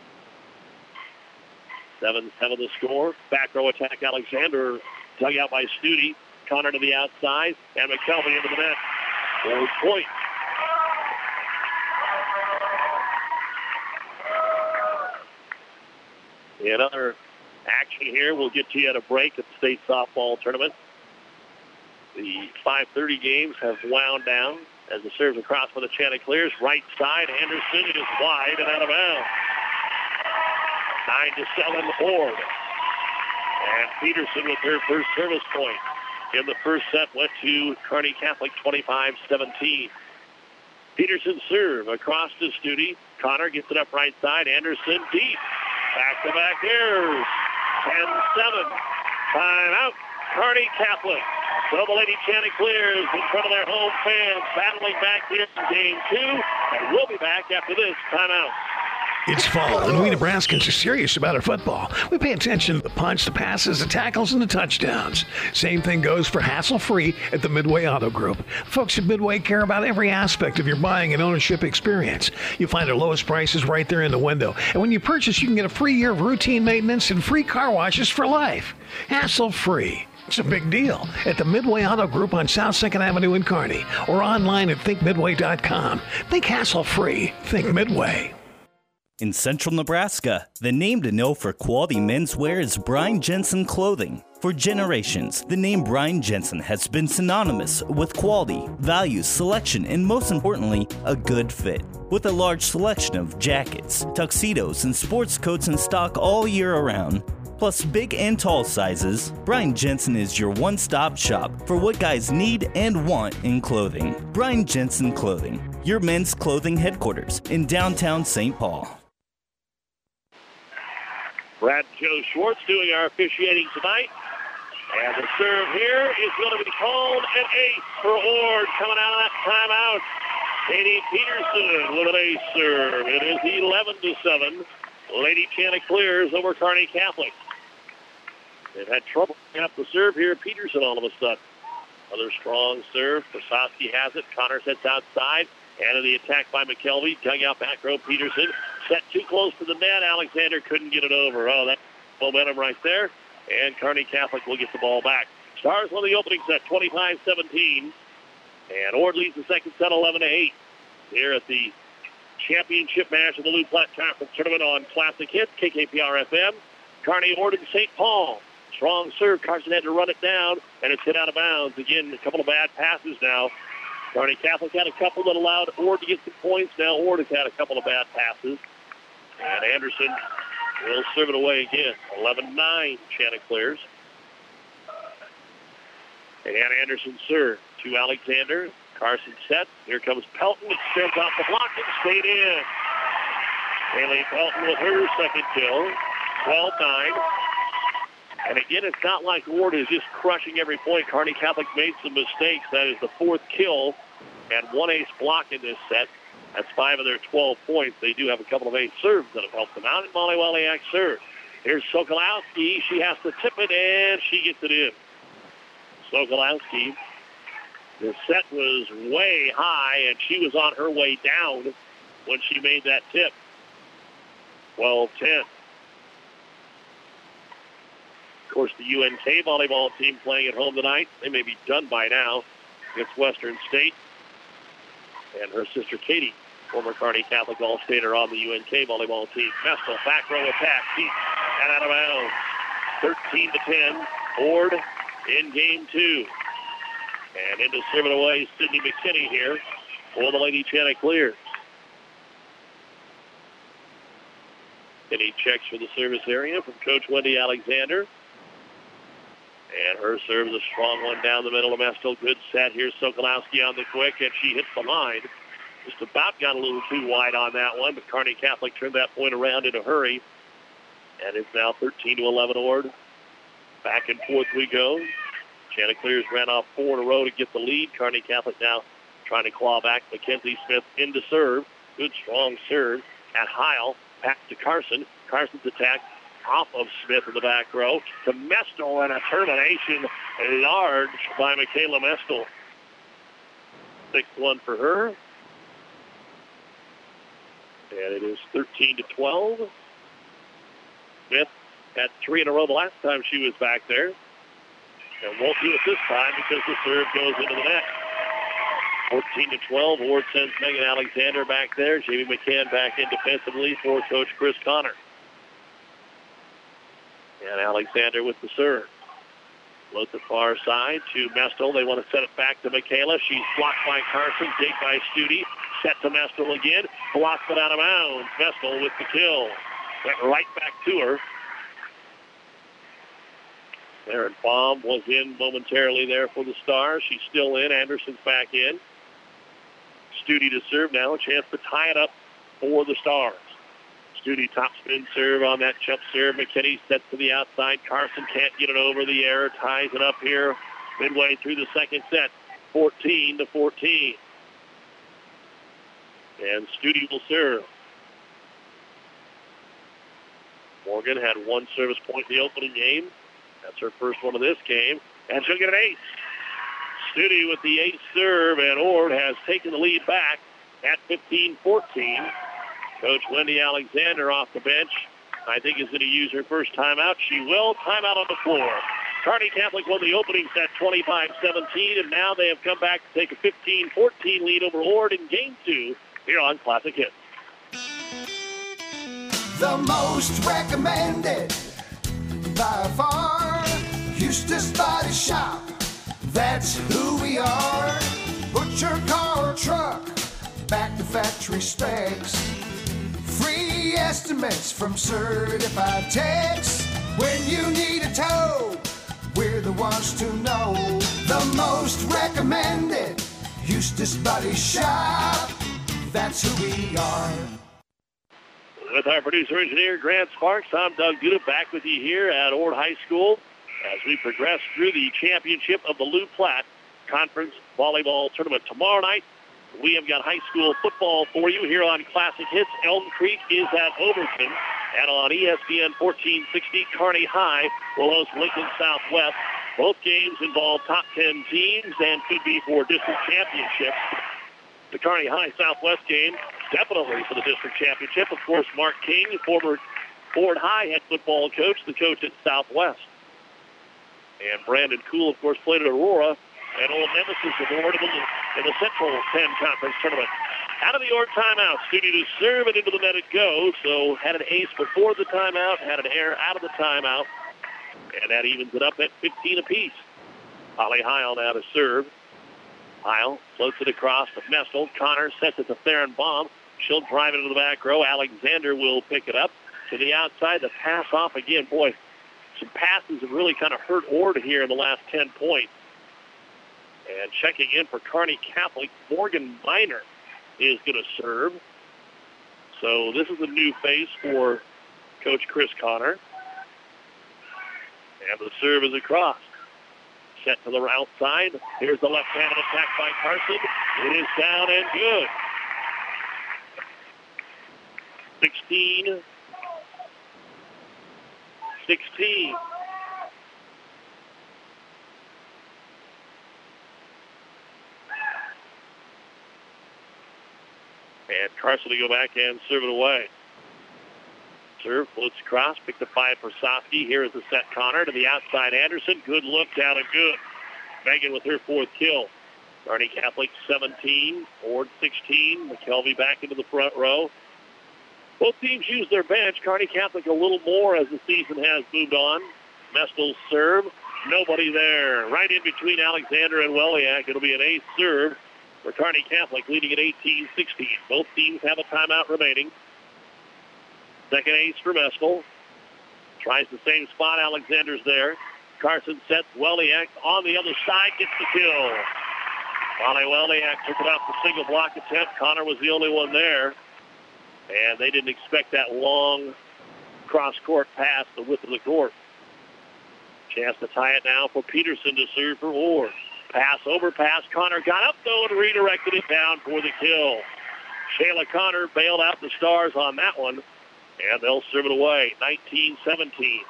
7-7 the score. Back row attack, Alexander dug out by Studi. Connor to the outside, and McKelvey into the net. Forward point. In other action here, we'll get to you at a break at the state softball tournament. The 5:30 games have wound down as the serves across for the Chanticleers. Right side, Anderson, it is wide and out of bounds. 9-7 Ord. And Peterson with her first service point in the first set went to Kearney Catholic 25-17. Peterson serve across to Studi. Connor gets it up right side. Anderson deep. Back-to-back errors. 10-7. Timeout. Kearney Catholic. So the Lady Chanticleers in front of their home fans battling back here in game 2. And we'll be back after this timeout. It's fall, and we Nebraskans are serious about our football. We pay attention to the punch, the passes, the tackles, and the touchdowns. Same thing goes for hassle-free at the Midway Auto Group. Folks at Midway care about every aspect of your buying and ownership experience. You find our lowest prices right there in the window. And when you purchase, you can get a free year of routine maintenance and free car washes for life. Hassle-free. It's a big deal at the Midway Auto Group on South 2nd Avenue in Kearney or online at thinkmidway.com. Think hassle-free. Think Midway. In central Nebraska, the name to know for quality menswear is Brian Jensen Clothing. For generations, the name Brian Jensen has been synonymous with quality, value, selection, and most importantly, a good fit. With a large selection of jackets, tuxedos, and sports coats in stock all year around, plus big and tall sizes, Brian Jensen is your one-stop shop for what guys need and want in clothing. Brian Jensen Clothing, your men's clothing headquarters in downtown St. Paul. Brad Joe Schwartz doing our officiating tonight. And the serve here is going to be called an ace for Ord coming out of that timeout. Katie Peterson with an ace serve. It is 11-7. Lady Chanticleers over Kearney Catholic. They've had trouble getting up the serve here. Peterson all of a sudden. Another strong serve. Krasowski has it. Connor sets outside. And in the attack by McKelvey. Dug out back row Peterson. Set too close to the net. Alexander couldn't get it over. Oh, that's momentum right there. And Kearney Catholic will get the ball back. Stars won the opening set 25-17. And Ord leads the second set 11-8. Here at the championship match of the Lou Platte Conference Tournament on Classic Hits, KKPR-FM. Kearney, Ord, and St. Paul. Strong serve. Carson had to run it down, and it's hit out of bounds. Again, a couple of bad passes now. Kearney Catholic had a couple that allowed Ord to get some points. Now Ord has had a couple of bad passes. And Anderson will serve it away again. 11-9 Chanticleers. And Anderson serve to Alexander. Carson set. Here comes Pelton. It serves off the block and stayed in. Haley Pelton with her second kill. 12-9. And again, it's not like Ord is just crushing every point. Kearney Catholic made some mistakes. That is the fourth kill and one ace block in this set. That's 5 of their 12 points. They do have a couple of ace serves that have helped them out. And Molly Waliak serve. Here's Sokolowski. She has to tip it, and she gets it in. Sokolowski. The set was way high, and she was on her way down when she made that tip. 12-10. Of course, the UNK volleyball team playing at home tonight. They may be done by now against Western State. And her sister Katie, former Kearney Catholic All-Stater on the UNK volleyball team. Mestel, back row attack, deep and out of bounds. 13-10. Ord in game 2. And into serve it away, Sydney McKinney here for the Lady Chanticleers. McKinney checks for the service area from Coach Wendy Alexander. And her serve is a strong one down the middle of Mestel. Good set. Here's Sokolowski on the quick, and she hits the line. Just about got a little too wide on that one, but Kearney Catholic turned that point around in a hurry. And it's now 13-11 Ord. Back and forth we go. Chanticleers ran off 4 in a row to get the lead. Kearney Catholic now trying to claw back. Mackenzie Smith into serve. Good, strong serve at Heil. Back to Carson. Carson's attack off of Smith in the back row to Mestel, and a termination large by Michaela Mestel. 6-1 for her. And it is 13-12. Smith had 3 in a row the last time she was back there. And won't do it this time because the serve goes into the net. 14-12. Ward sends Megan Alexander back there. Jamie McCann back in defensively for Coach Chris Connor. And Alexander with the serve. Float the far side to Mestel. They want to set it back to Michaela. She's blocked by Carson. Dig by Studi. Set to Mestel again. Blocked it out of bounds. Mestel with the kill. Went right back to her. Erin Baum was in momentarily there for the Stars. She's still in. Anderson's back in. Studi to serve now. A chance to tie it up for the Stars. Studi top spin serve on that jump serve. McKinney sets to the outside. Carson can't get it over the air. Ties it up here midway through the second set. 14-14. And Studi will serve. Morgan had 1 service point in the opening game. That's her first one of this game. And she'll get an ace. Studi with the ace serve, and Ord has taken the lead back at 15-14. Coach Wendy Alexander off the bench, I think, is going to use her first timeout. She will. Timeout on the floor. Kearney Catholic won the opening set 25-17, and now they have come back to take a 15-14 lead over Ord in Game 2 here on Classic Hits. The most recommended by far, Eustace Body Shop. That's who we are. Put your car or truck back to factory specs. Free estimates from certified techs. When you need a tow, we're the ones to know. The most recommended Eustace Body Shop. That's who we are. With our producer-engineer, Grant Sparks, I'm Doug Duda, back with you here at Ord High School as we progress through the championship of the Lou Platte Conference Volleyball Tournament. Tomorrow night, we have got high school football for you here on Classic Hits. Elm Creek is at Overton, and on ESPN 1460, Kearney High will host Lincoln Southwest. Both games involve top 10 teams and could be for district championships. The Kearney High Southwest game, definitely for the district championship. Of course, Mark King, former Ford High head football coach, the coach at Southwest. And Brandon Kuhl, of course, played at Aurora, and Old Nemesis of Ord in the Central 10 Conference Tournament. Out of the Ord timeout, Studi to serve it into the net it goes. So had an ace before the timeout, had an error out of the timeout, and that evens it up at 15 apiece. Holly Heil now to serve. Heil floats it across to Mestel. Connor sets it to Theron Baum. She'll drive it into the back row. Alexander will pick it up to the outside. The pass off again. Boy, some passes have really kind of hurt Ord here in the last 10 points. And checking in for Kearney Catholic, Morgan Miner is going to serve. So this is a new face for Coach Chris Connor. And the serve is across. Set to the outside. Here's the left-handed attack by Carson. It is down and good. 16-16. And Carson to go back and serve it away. Serve floats across, picked up by Persofsky. Here is the set. Connor to the outside. Anderson, good look, down and good. Megan with her 4th kill. Kearney Catholic 17, Ord 16. McKelvey back into the front row. Both teams use their bench. Kearney Catholic a little more as the season has moved on. Mestel's serve, nobody there. Right in between Alexander and Weliak. It'll be an ace serve for Kearney Catholic, leading at 18-16. Both teams have a timeout remaining. Second ace for Mestel. Tries the same spot. Alexander's there. Carson sets. Weliak on the other side gets the kill. Molly Weliak took it off the single block attempt. Connor was the only one there. And they didn't expect that long cross-court pass the width of the court. Chance to tie it now for Peterson to serve for Ward. Pass over, pass. Connor got up, though, and redirected it down for the kill. Shayla Connor bailed out the Stars on that one, and they'll serve it away, 19-17.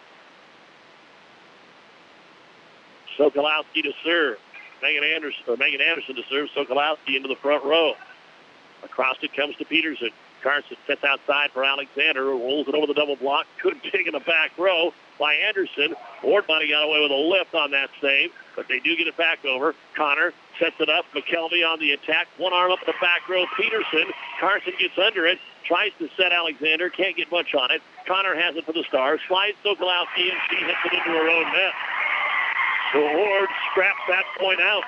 Sokolowski to serve. Megan Anderson to serve. Sokolowski into the front row. Across it comes to Peterson. Carson sets outside for Alexander, who rolls it over the double block. Good dig in the back row by Anderson. Ward might have got away with a lift on that save, but they do get it back over. Connor sets it up. McKelvey on the attack. One arm up the back row. Peterson. Carson gets under it. Tries to set Alexander. Can't get much on it. Connor has it for the Stars. Slides Sokolowski, and she hits it into her own net. So Ward scraps that point out.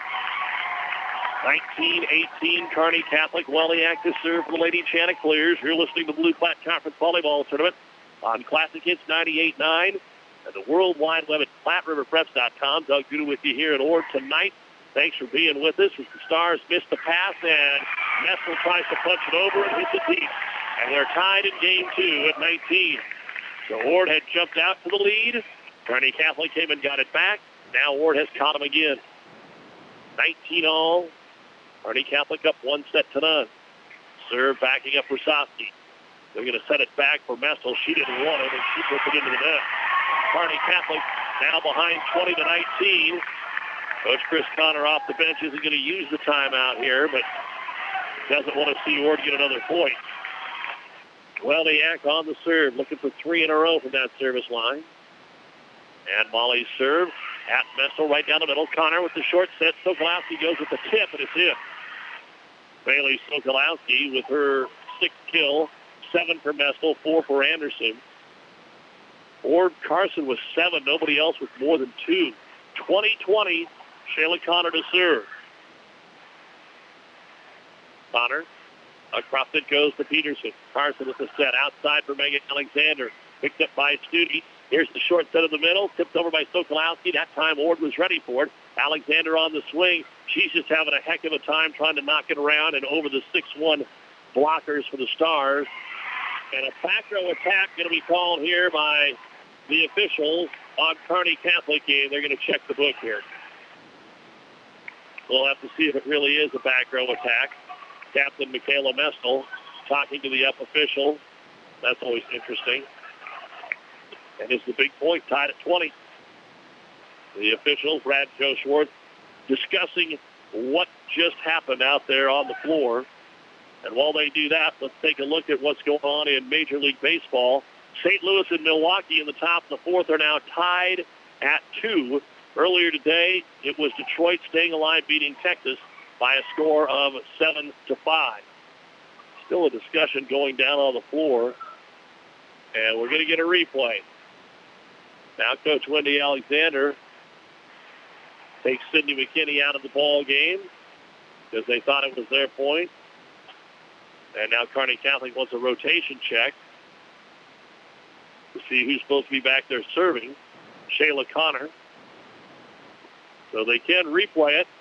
19-18, Kearney Catholic. Weliak to serve for the Lady Chanticleers. You're listening to the Blue Platte Conference Volleyball Tournament on Classic Hits 98.9 and the World Wide Web at PlatteRiverPreps.com. Doug Duda with you here at Ord tonight. Thanks for being with us as the Stars missed the pass, and Nessel tries to punch it over and hits it deep. And they're tied in game 2 at 19. So Ord had jumped out to the lead. Kearney Catholic came and got it back. Now Ord has caught him again. 19-all. Kearney Catholic up 1-0. Serve backing up Rosowski. They're going to set it back for Messel. She didn't want it, and she puts it into the net. Kearney Catholic now behind 20-19. Coach Chris Connor off the bench isn't going to use the timeout here, but doesn't want to see Ord get another point. Weliak on the serve, looking for 3 in a row from that service line. And Molly's serve at Messel right down the middle. Connor with the short set. Sokolowski goes with the tip, and it's in. Bailey Sokolowski with her 6th kill, 7 for Messel, 4 for Anderson. Ord Carson with 7. Nobody else with more than 2. 20-20. Shayla Connor to serve. Connor. Across it goes to Peterson. Carson with the set. Outside for Megan Alexander. Picked up by Studi. Here's the short set of the middle. Tipped over by Sokolowski. That time Ord was ready for it. Alexander on the swing. She's just having a heck of a time trying to knock it around and over the 6-1 blockers for the Stars. And a back row attack going to be called here by the officials on Kearney Catholic game. They're going to check the book here. We'll have to see if it really is a back row attack. Captain Michaela Messel talking to the up official. That's always interesting. And it's the big point, tied at 20. The officials, Brad Joe Schwartz, discussing what just happened out there on the floor. And while they do that, let's take a look at what's going on in Major League Baseball. St. Louis and Milwaukee in the top of the 4th are now tied at 2. Earlier today, it was Detroit staying alive, beating Texas by a score of 7-5. Still a discussion going down on the floor. And we're going to get a replay. Now Coach Wendy Alexander takes Sydney McKinney out of the ball game because they thought it was their point. And now Kearney Catholic wants a rotation check to see who's supposed to be back there serving. Shayla Connor. So they can replay it.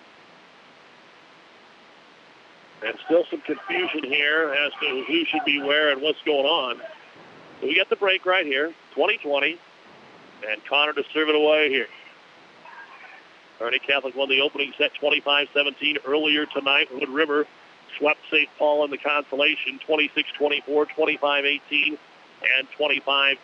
And still some confusion here as to who should be where and what's going on. So we got the break right here, 20-20. And Connor to serve it away here. Kearney Catholic won the opening set 25-17 earlier tonight. Wood River swept St. Paul in the consolation 26-24, 25-18, and 25-14.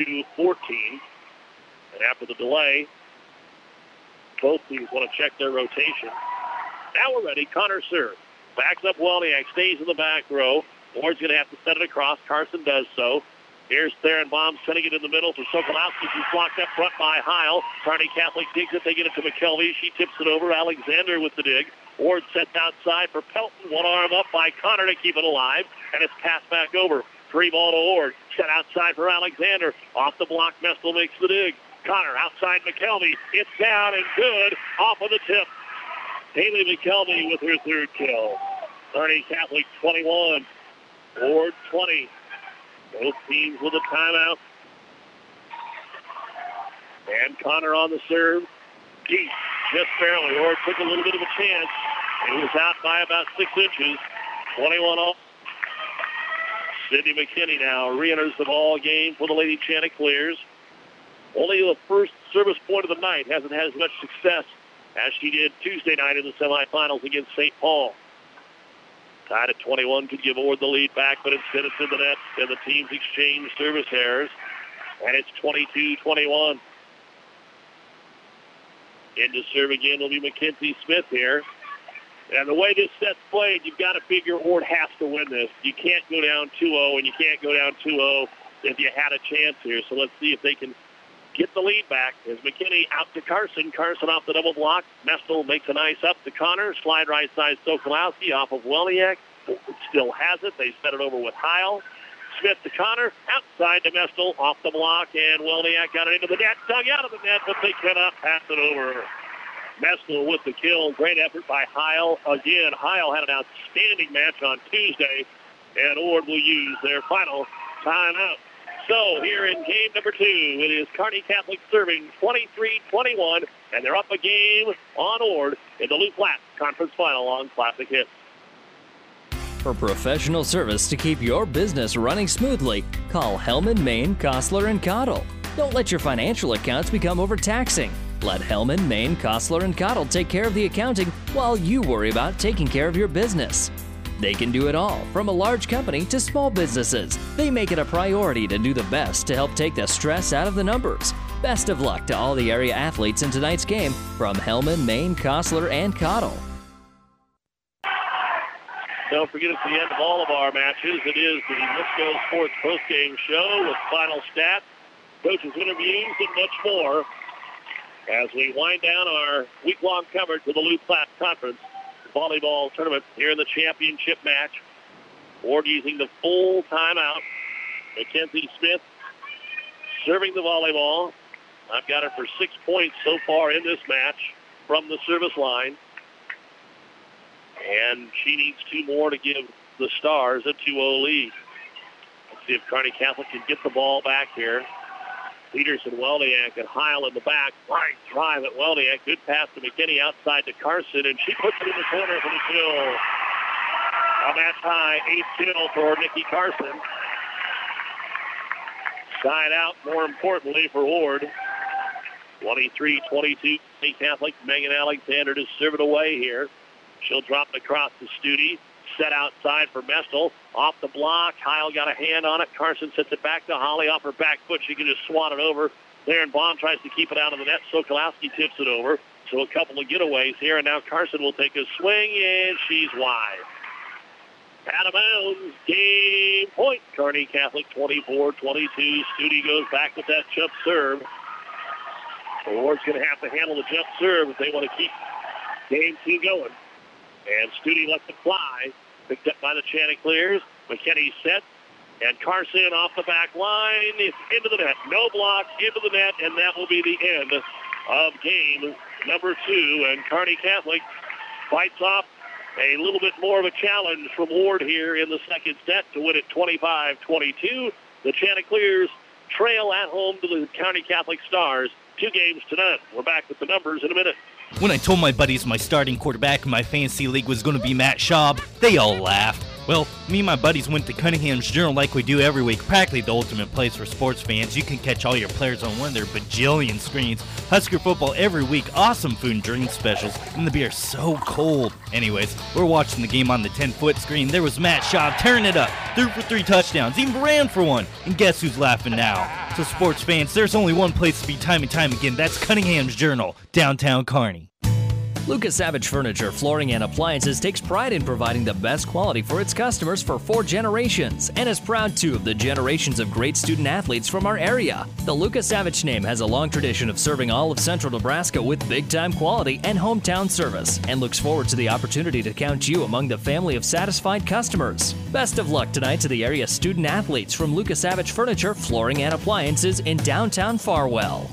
And after the delay, both teams want to check their rotation. Now we're ready. Connor serve. Backs up Weliak, stays in the back row. Ward's going to have to set it across. Carson does so. Here's Theron Baum sending it in the middle for Sokolowski, who's blocked up front by Heil. Kearney Catholic digs it. They get it to McKelvey. She tips it over. Alexander with the dig. Ward sets outside for Pelton. One arm up by Connor to keep it alive. And it's passed back over. 3-ball to Ward. Set outside for Alexander. Off the block, Mestel makes the dig. Connor outside McKelvey. It's down and good. Off of the tip. Haley McKelvey with her 3rd kill. Kearney Catholic 21. Ward 20. Both teams with a timeout. And Connor on the serve. Deep, just barely. Or took a little bit of a chance. It was out by about 6 inches. 21-all. Sydney McKinney now re-enters the ball game for the Lady Chanticleers. Only the first service point of the night. Hasn't had as much success as she did Tuesday night in the semifinals against St. Paul. Tied at 21, could give Ord the lead back, but instead it's in the net, and the teams exchange service errors, and it's 22-21. In to serve again will be Mackenzie Smith here. And the way this set's played, you've got to figure Ord has to win this. You can't go down 2-0, and you can't go down 2-0 if you had a chance here. So let's see if they can get the lead back as McKinney out to Carson. Carson off the double block. Mestel makes a nice up to Connor. Slide right side Sokolowski off of Welniak. Still has it. They set it over with Heil. Smith to Connor. Outside to Mestel off the block. And Welniak got it into the net. Dug out of the net, but they cannot pass it over. Mestel with the kill. Great effort by Heil. Again, Heil had an outstanding match on Tuesday. And Ord will use their final timeout. So here in game number 2, it is Kearney Catholic serving 23-21, and they're up a game on Ord in the Lou Platte Conference Final on Classic Hits. For professional service to keep your business running smoothly, call Hellman, Maine, Kostler & Cottle. Don't let your financial accounts become overtaxing. Let Hellman, Maine, Kostler & Cottle take care of the accounting while you worry about taking care of your business. They can do it all, from a large company to small businesses. They make it a priority to do the best to help take the stress out of the numbers. Best of luck to all the area athletes in tonight's game from Hellman, Maine, Kostler & Cottle. Don't forget, it's the end of all of our matches. It is the Let's Go Sports postgame show with final stats, coaches' interviews, and much more as we wind down our week-long coverage of the Lou Platte Conference volleyball tournament here in the championship match. Ord using the full timeout. Mackenzie Smith serving the volleyball. I've got her for 6 points so far in this match from the service line. And she needs 2 more to give the Stars a 2-0 lead. Let's see if Kearney Catholic can get the ball back here. Peterson, Welniak, and Heil in the back. Right drive at Welniak. Good pass to McKinney outside to Carson, and she puts it in the corner for the kill. A match high, 8th kill for Nikki Carson. Side out, more importantly, for Ord. 23-22, St. Catholic. Megan Alexander to serve it away here. She'll drop it across to Studi. Set outside for Mestel. Off the block. Heil got a hand on it. Carson sets it back to Holly off her back foot. She can just swat it over. Theron Baum tries to keep it out of the net. Sokolowski tips it over. So a couple of getaways here. And now Carson will take a swing, and she's wide. Out of bounds. Game point. Kearney Catholic 24-22. Studi goes back with that jump serve. The Ward's going to have to handle the jump serve if they want to keep game 2 going. And Studi lets it fly. Picked up by the Chanticleers. McKinney set. And Carson off the back line. It's into the net. No block, into the net, and that will be the end of game number 2. And Kearney Catholic fights off a little bit more of a challenge from Ord here in the second set to win it 25-22. The Chanticleers trail at home to the Kearney Catholic Stars 2 games to none. We're back with the numbers in a minute. When I told my buddies my starting quarterback in my fantasy league was going to be Matt Schaub, they all laughed. Well, me and my buddies went to Cunningham's Journal like we do every week, practically the ultimate place for sports fans. You can catch all your players on one of their bajillion screens. Husker football every week, awesome food and drink specials, and the beer's so cold. Anyways, we're watching the game on the 10-foot screen. There was Matt Schaub tearing it up, threw for 3 touchdowns, even ran for 1. And guess who's laughing now? So sports fans, there's only one place to be time and time again. That's Cunningham's Journal, downtown Kearney. Lucas Savage Furniture, Flooring, and Appliances takes pride in providing the best quality for its customers for 4 generations and is proud, too, of the generations of great student athletes from our area. The Lucas Savage name has a long tradition of serving all of central Nebraska with big-time quality and hometown service and looks forward to the opportunity to count you among the family of satisfied customers. Best of luck tonight to the area student athletes from Lucas Savage Furniture, Flooring, and Appliances in downtown Farwell.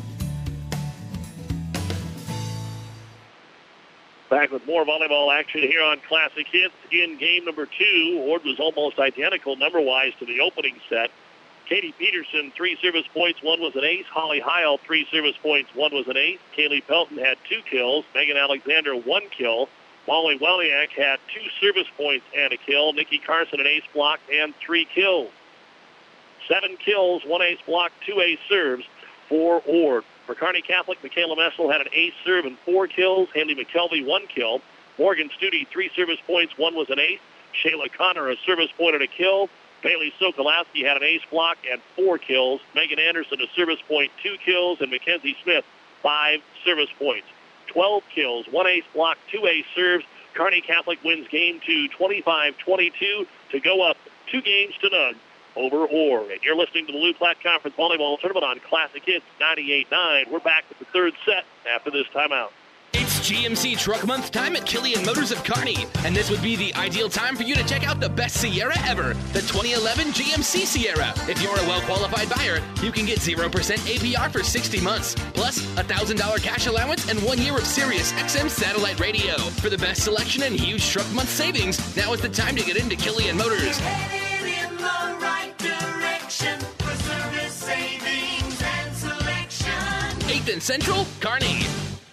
Back with more volleyball action here on Classic Hits in game number 2. Ord was almost identical number-wise to the opening set. Katie Peterson, 3 service points, 1 was an ace. Holly Heil, 3 service points, 1 was an ace. Kaylee Pelton had 2 kills. Megan Alexander, 1 kill. Molly Welniak had 2 service points and a kill. Nikki Carson, an ace block and 3 kills. 7 kills, 1 ace block, 2 ace serves for Ord. For Kearney Catholic, Michaela Messel had an ace serve and 4 kills. Haley McKelvey, 1 kill. Morgan Studi, 3 service points, 1 was an ace. Shayla Connor, a service point and a kill. Bailey Sokolowski had an ace block and 4 kills. Megan Anderson, a service point, 2 kills. And Mackenzie Smith, 5 service points. 12 kills, 1 ace block, 2 ace serves. Kearney Catholic wins game 2, 25-22 to go up 2-0 over Ord. And you're listening to the Lou Platte Conference Volleyball Tournament on Classic Hits 98.9. We're back with the third set after this timeout. It's GMC Truck Month time at Killian Motors of Kearney, and this would be the ideal time for you to check out the best Sierra ever, the 2011 GMC Sierra. If you're a well-qualified buyer, you can get 0% APR for 60 months, plus a $1,000 cash allowance and 1 year of Sirius XM satellite radio. For the best selection and huge Truck Month savings, now is the time to get into Killian Motors. Headed in the right direction for service savings and selection. 8th and Central, Kearney.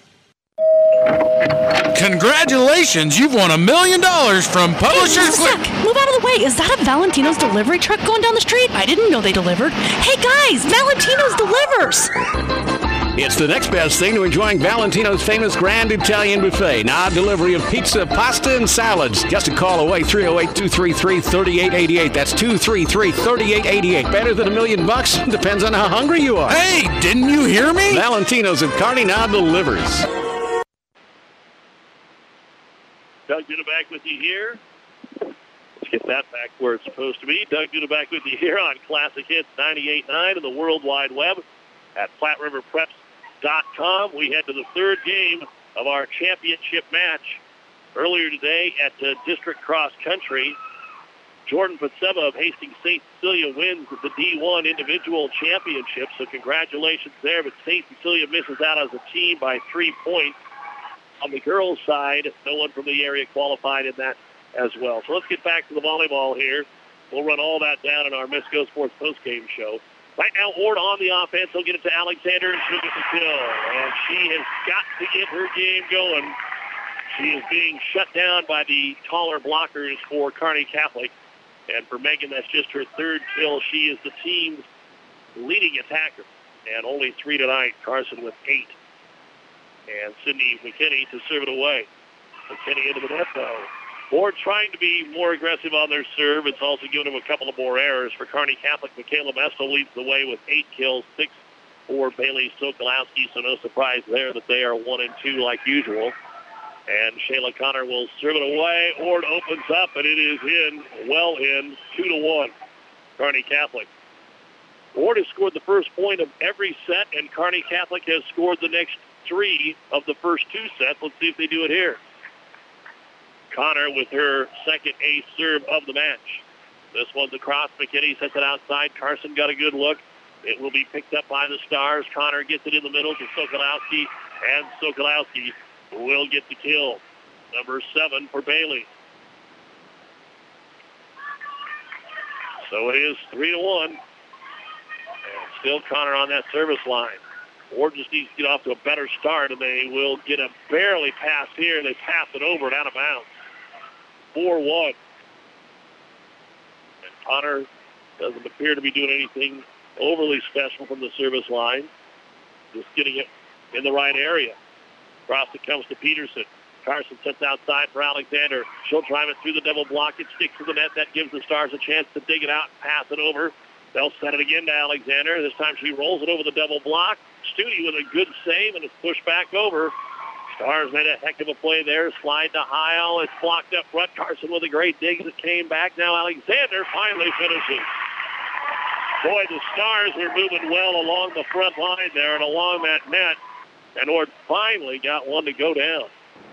Congratulations, you've won $1 million from Publishers Hey, move out of the way. Is that a Valentino's delivery truck going down the street? I didn't know they delivered. Hey guys, Valentino's delivers. It's the next best thing to enjoying Valentino's famous Grand Italian Buffet. Now delivery of pizza, pasta, and salads. Just a call away, 308-233-3888. That's 233-3888. Better than $1 million? Depends on how hungry you are. Hey, didn't you hear me? Valentino's at Kearney now delivers. Doug Duda back with you here. Let's get that back where it's supposed to be. Doug Duda back with you here on Classic Hits 98.9 and the World Wide Web at PlatteRiverPreps.com. We head to the third game of our championship match. Earlier today at District Cross Country, Jordan Patseva of Hastings St. Cecilia wins the D1 individual championship, so congratulations there. But St. Cecilia misses out as a team by 3 points. On the girls' side, no one from the area qualified in that as well. So let's get back to the volleyball here. We'll run all that down in our Miss Go Sports postgame show. Right now, Ord on the offense. He'll get it to Alexander, and she'll get the kill. And she has got to get her game going. She is being shut down by the taller blockers for Kearney Catholic. And for Megan, that's just her third kill. She is the team's leading attacker. And only 3 tonight. Carson with 8. And Sydney McKinney to serve it away. McKinney into the net, though. Ord trying to be more aggressive on their serve. It's also given him a couple of more errors. For Kearney Catholic, Michaela Messel leads the way with 8 kills, 6 for Bailey Sokolowski, so no surprise there that they are 1 and 2 like usual. And Shayla Connor will serve it away. Ord opens up, and it is in, well in, 2-1. Kearney Catholic. Ord has scored the first point of every set, and Kearney Catholic has scored the next 3 of the first 2 sets. Let's see if they do it here. Connor with her second ace serve of the match. This one's across. McKinney sets it outside. Carson got a good look. It will be picked up by the Stars. Connor gets it in the middle to Sokolowski, and Sokolowski will get the kill. Number 7 for Bailey. So it is 3-1. And still Connor on that service line. Ord just needs to get off to a better start, and they will get a barely pass here. They pass it over and out of bounds. 4-1. And Connor doesn't appear to be doing anything overly special from the service line. Just getting it in the right area. Across it comes to Peterson. Carson sets outside for Alexander. She'll drive it through the double block. It sticks to the net. That gives the Stars a chance to dig it out and pass it over. They'll set it again to Alexander. This time she rolls it over the double block. Studi with a good save, and it's pushed back over. Stars made a heck of a play there. Slide to Heil. It's blocked up front. Carson with a great dig as it came back. Now Alexander finally finishes. Boy, the Stars were moving well along the front line there and along that net. And Ord finally got one to go down.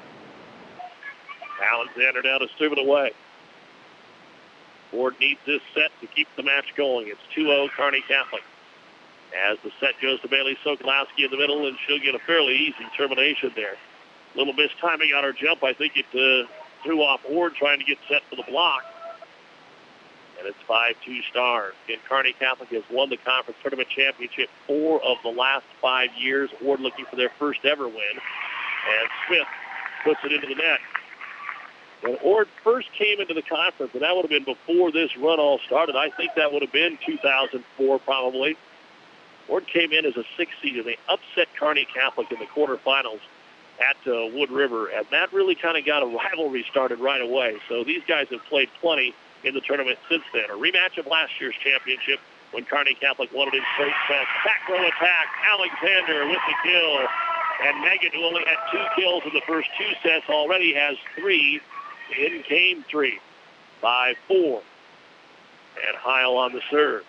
Alexander now to serve it away. Ord needs this set to keep the match going. It's 2-0 Kearney Catholic. As the set goes to Bailey Sokolowski in the middle, and she'll get a fairly easy termination there. Little mistiming on her jump. I think it threw off Ord trying to get set for the block. And it's 5-2 Stars. And Kearney Catholic has won the conference tournament championship 4 of the last 5 years. Ord looking for their first ever win. And Smith puts it into the net. When Ord first came into the conference, and that would have been before this run all started, I think that would have been 2004 probably. Ord came in as a 6th seed, and they upset Kearney Catholic in the quarterfinals at Wood River, and that really kind of got a rivalry started right away. So these guys have played plenty in the tournament since then. A rematch of last year's championship when Kearney Catholic won it in straight sets. Back row attack, Alexander with the kill. And Megan, who only had 2 kills in the first 2 sets, already has 3 in game 3. 5-4. And Heil on the serve.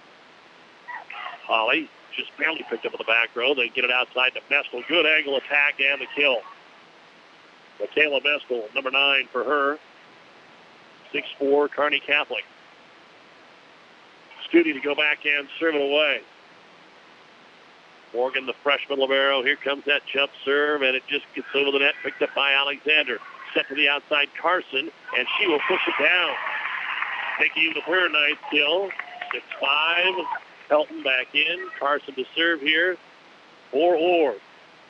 Holly just barely picked up in the back row. They get it outside to Mestel. Good angle attack and the kill. Michaela Mestel, number 9 for her. 6-4, Kearney Catholic. Studi to go back and serve it away. Morgan, the freshman libero. Here comes that jump serve, and it just gets over the net, picked up by Alexander. Set to the outside, Carson, and she will push it down. Nikki with her ninth kill. 6-5. Helton back in. Carson to serve here for Ord.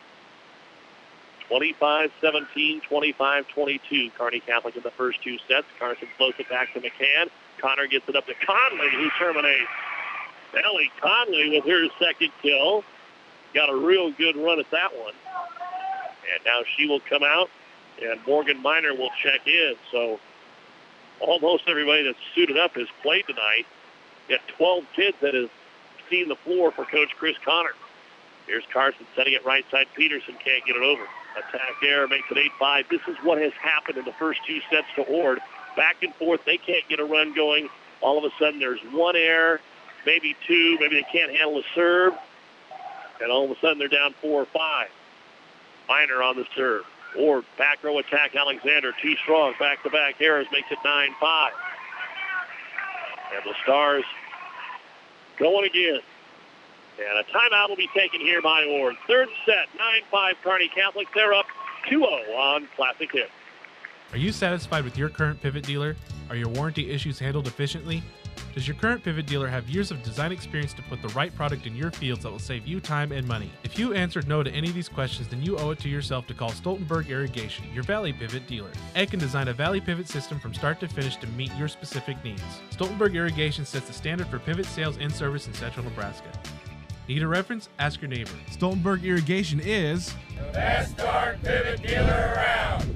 25-17, 25-22. Kearney Catholic in the first 2 sets. Carson floats it back to McCann. Connor gets it up to Conley, who terminates. Ellie Conley with her 2nd kill. Got a real good run at that one. And now she will come out, and Morgan Miner will check in. So almost everybody that's suited up has played tonight. Got 12 kids that have seen the floor for Coach Chris Connor. Here's Carson setting it right side. Peterson can't get it over. Attack there, makes it 8-5. This is what has happened in the first 2 sets to Ord. Back and forth, they can't get a run going. All of a sudden there's 1 error, maybe 2, maybe they can't handle a serve, and all of a sudden they're down 4 or 5. Miner on the serve. Ord, back row attack, Alexander, too strong, back-to-back errors, makes it 9-5. And the Stars going again. And a timeout will be taken here by Ord. 3rd set, 9-5 Kearney Catholic. They're up 2-0 on Classic Hit. Are you satisfied with your current pivot dealer? Are your warranty issues handled efficiently? Does your current pivot dealer have years of design experience to put the right product in your fields that will save you time and money? If you answered no to any of these questions, then you owe it to yourself to call Stoltenberg Irrigation, your Valley Pivot dealer. Ed can design a Valley Pivot system from start to finish to meet your specific needs. Stoltenberg Irrigation sets the standard for pivot sales and service in central Nebraska. Need a reference? Ask your neighbor. Stoltenberg Irrigation is the best darn pivot dealer around.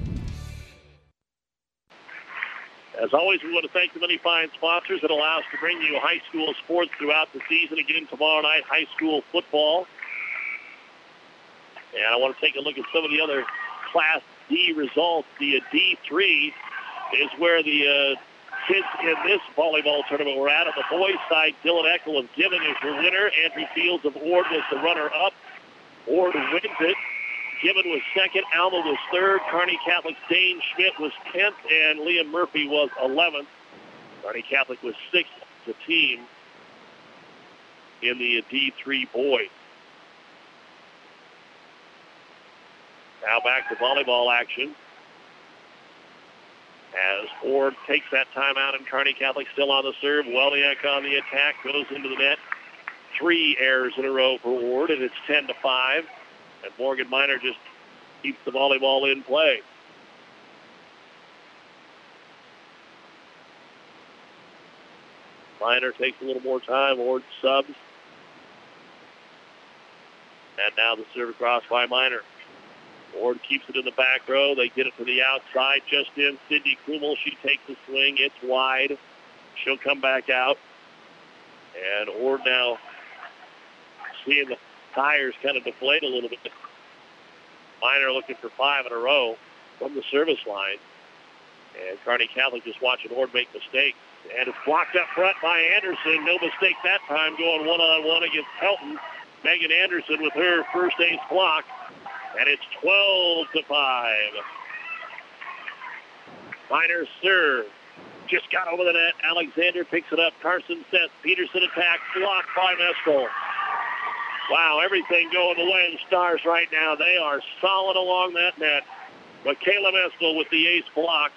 As always, we want to thank the many fine sponsors that allow us to bring you high school sports throughout the season. Again, tomorrow night, high school football. And I want to take a look at some of the other Class D results. The D3 is where the kids in this volleyball tournament were at. On the boys' side, Dylan Eckel of Gibbon is your winner. Andrew Fields of Ord was the runner-up. Ord wins it. Gibbon was 2nd. Alma was 3rd. Kearney Catholic's Dane Schmidt was 10th, and Liam Murphy was 11th. Kearney Catholic was 6th as a team in the D3 boys. Now back to volleyball action as Ord takes that timeout, and Kearney Catholic still on the serve. Welniak on the attack, goes into the net. 3 errors in a row for Ord, and it's 10-5. And Morgan Miner just keeps the volleyball in play. Miner takes a little more time. Ord subs. And now the serve across by Miner. Ord keeps it in the back row. They get it to the outside. Just in, Sydney Krumel. She takes the swing. It's wide. She'll come back out. And Ord now seeing the tires kind of deflate a little bit. Miner looking for 5 in a row from the service line. And Kearney Catholic just watching Ord make mistakes. And it's blocked up front by Anderson. No mistake that time, going one-on-one against Helton. Megan Anderson with her first ace block. And it's 12-5. Miner serve. Just got over the net. Alexander picks it up. Carson sets. Peterson attacks. Blocked by Mestel. Wow, everything going the way of the Stars right now. They are solid along that net. Michaela Mestel with the ace block.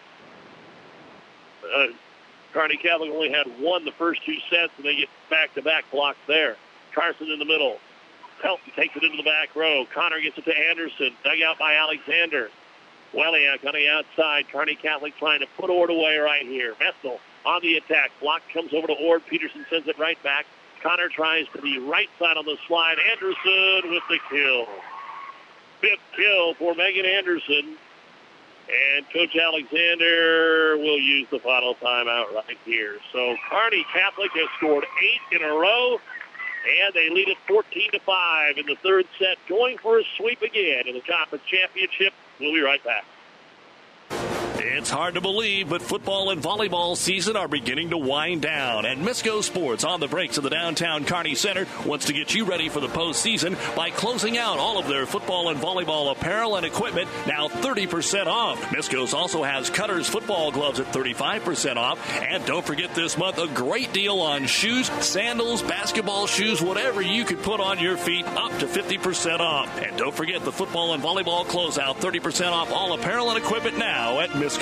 Kearney Catholic only had 1 the first 2 sets, and they get back-to-back blocks there. Carson in the middle. Pelton takes it into the back row. Connor gets it to Anderson. Dug out by Alexander. Welliak on the outside. Kearney Catholic trying to put Ord away right here. Mestel on the attack. Block comes over to Ord. Peterson sends it right back. Connor tries to the right side on the slide. Anderson with the kill. 5th kill for Megan Anderson. And Coach Alexander will use the final timeout right here. So Kearney Catholic has scored 8 in a row, and they lead it 14-5 in the third set, going for a sweep again in the conference championship. We'll be right back. It's hard to believe, but football and volleyball season are beginning to wind down. And Misco Sports, on the brakes of the downtown Kearney Center, wants to get you ready for the postseason by closing out all of their football and volleyball apparel and equipment, now 30% off. Misco's also has Cutter's football gloves at 35% off. And don't forget this month, a great deal on shoes, sandals, basketball shoes, whatever you could put on your feet, up to 50% off. And don't forget the football and volleyball closeout, 30% off all apparel and equipment now at Misco's.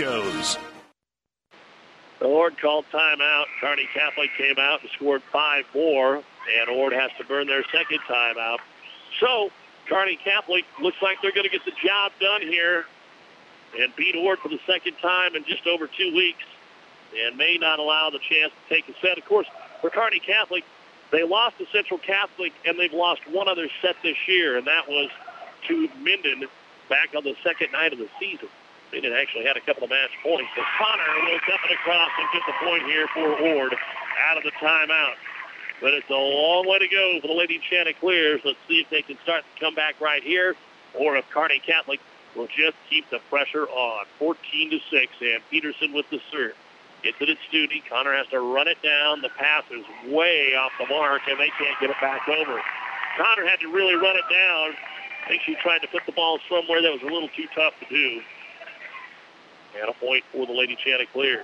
The Ord called timeout. Kearney Catholic came out and scored 5 more, and Ord has to burn their second timeout. So Kearney Catholic looks like they're going to get the job done here and beat Ord for the second time in just over 2 weeks, and may not allow the chance to take a set. Of course, for Kearney Catholic, they lost to Central Catholic, and they've lost one other set this year, and that was to Minden back on the second night of the season. Minden actually had a couple of match points. So Connor will dump it across and get the point here for Ord out of the timeout. But it's a long way to go for the Lady Chanticleers. Let's see if they can start to come back right here, or if Kearney Catholic will just keep the pressure on. 14-6, and Peterson with the serve. Gets it at Studi. Connor has to run it down. The pass is way off the mark, and they can't get it back over. Connor had to really run it down. I think she tried to put the ball somewhere that was a little too tough to do. And a point for the Lady Chanticleers.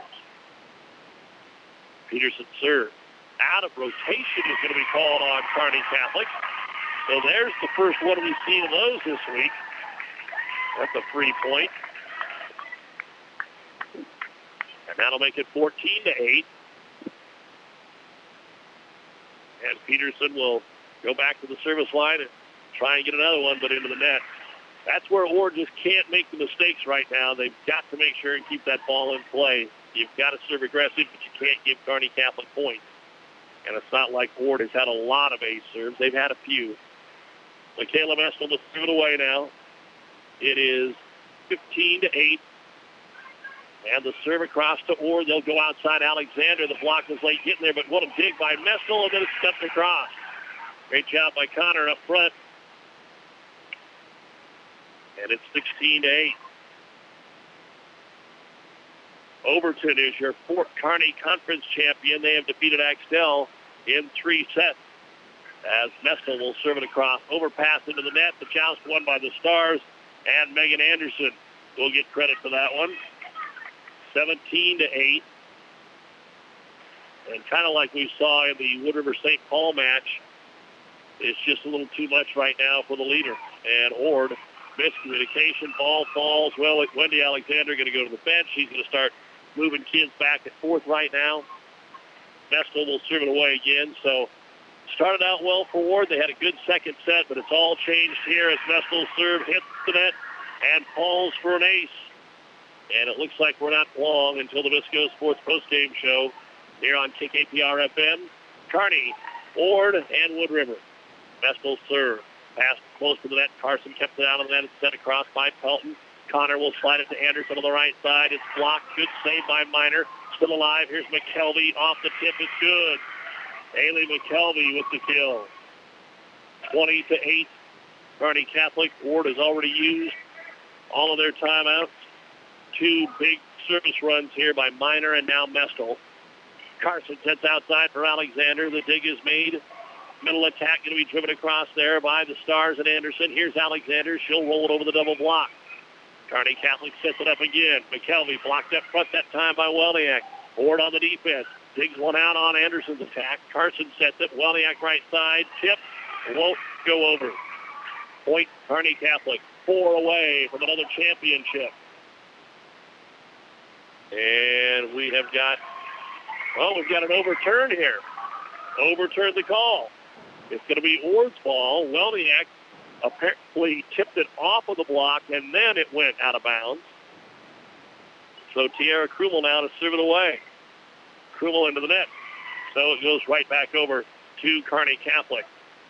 Peterson serve. Out of rotation is going to be called on Kearney Catholic. So there's the first one we've seen of those this week. That's a free point. And that'll make it 14-8. And Peterson will go back to the service line and try and get another one, but into the net. That's where Ord just can't make the mistakes right now. They've got to make sure and keep that ball in play. You've got to serve aggressive, but you can't give Kearney Catholic points. And it's not like Ord has had a lot of ace serves. They've had a few. Michaela Mestel will serve it away now. It is 15-8. And the serve across to Ord. They'll go outside Alexander. The block was late getting there, but what a dig by Mestel, and then it's stepped across. Great job by Connor up front. And it's 16-8. Overton is your Fort Kearney Conference champion. They have defeated Axtell in 3 sets. As Mestel will serve it across. Overpass into the net. The joust won by the Stars. And Megan Anderson will get credit for that one. 17-8. And kind of like we saw in the Wood River St. Paul match, it's just a little too much right now for the leader. And Ord, miscommunication, ball falls. Well, Wendy Alexander going to go to the bench. She's going to start moving kids back and forth right now. Mestel will serve it away again. So started out well for Ward. They had a good second set, but it's all changed here as Mestel's serve hits the net and falls for an ace. And it looks like we're not long until the Visco Sports postgame show here on KKPR FM. Kearney, Ward, and Wood River. Mestel's serve. Pass close to the net. Carson kept it out of the net and sent across by Pelton. Connor will slide it to Anderson on the right side. It's blocked. Good save by Miner. Still alive. Here's McKelvey off the tip. It's good. Haley McKelvey with the kill. 20-8. Kearney Catholic. Ward has already used all of their timeouts. 2 big service runs here by Miner and now Mestel. Carson sets outside for Alexander. The dig is made. Middle attack going to be driven across there by the Stars and Anderson. Here's Alexander. She'll roll it over the double block. Kearney Catholic sets it up again. McKelvey blocked up front that time by Welniak. Ward on the defense. Digs one out on Anderson's attack. Carson sets it. Welniak right side. Tip. Won't go over. Point Kearney Catholic. 4 away from another championship. And we have got, we've got an overturn here. Overturned the call. It's going to be Ward's ball. Welniak apparently tipped it off of the block, and then it went out of bounds. So Tiara Krumel now to serve it away. Krumel into the net. So it goes right back over to Kearney Catholic.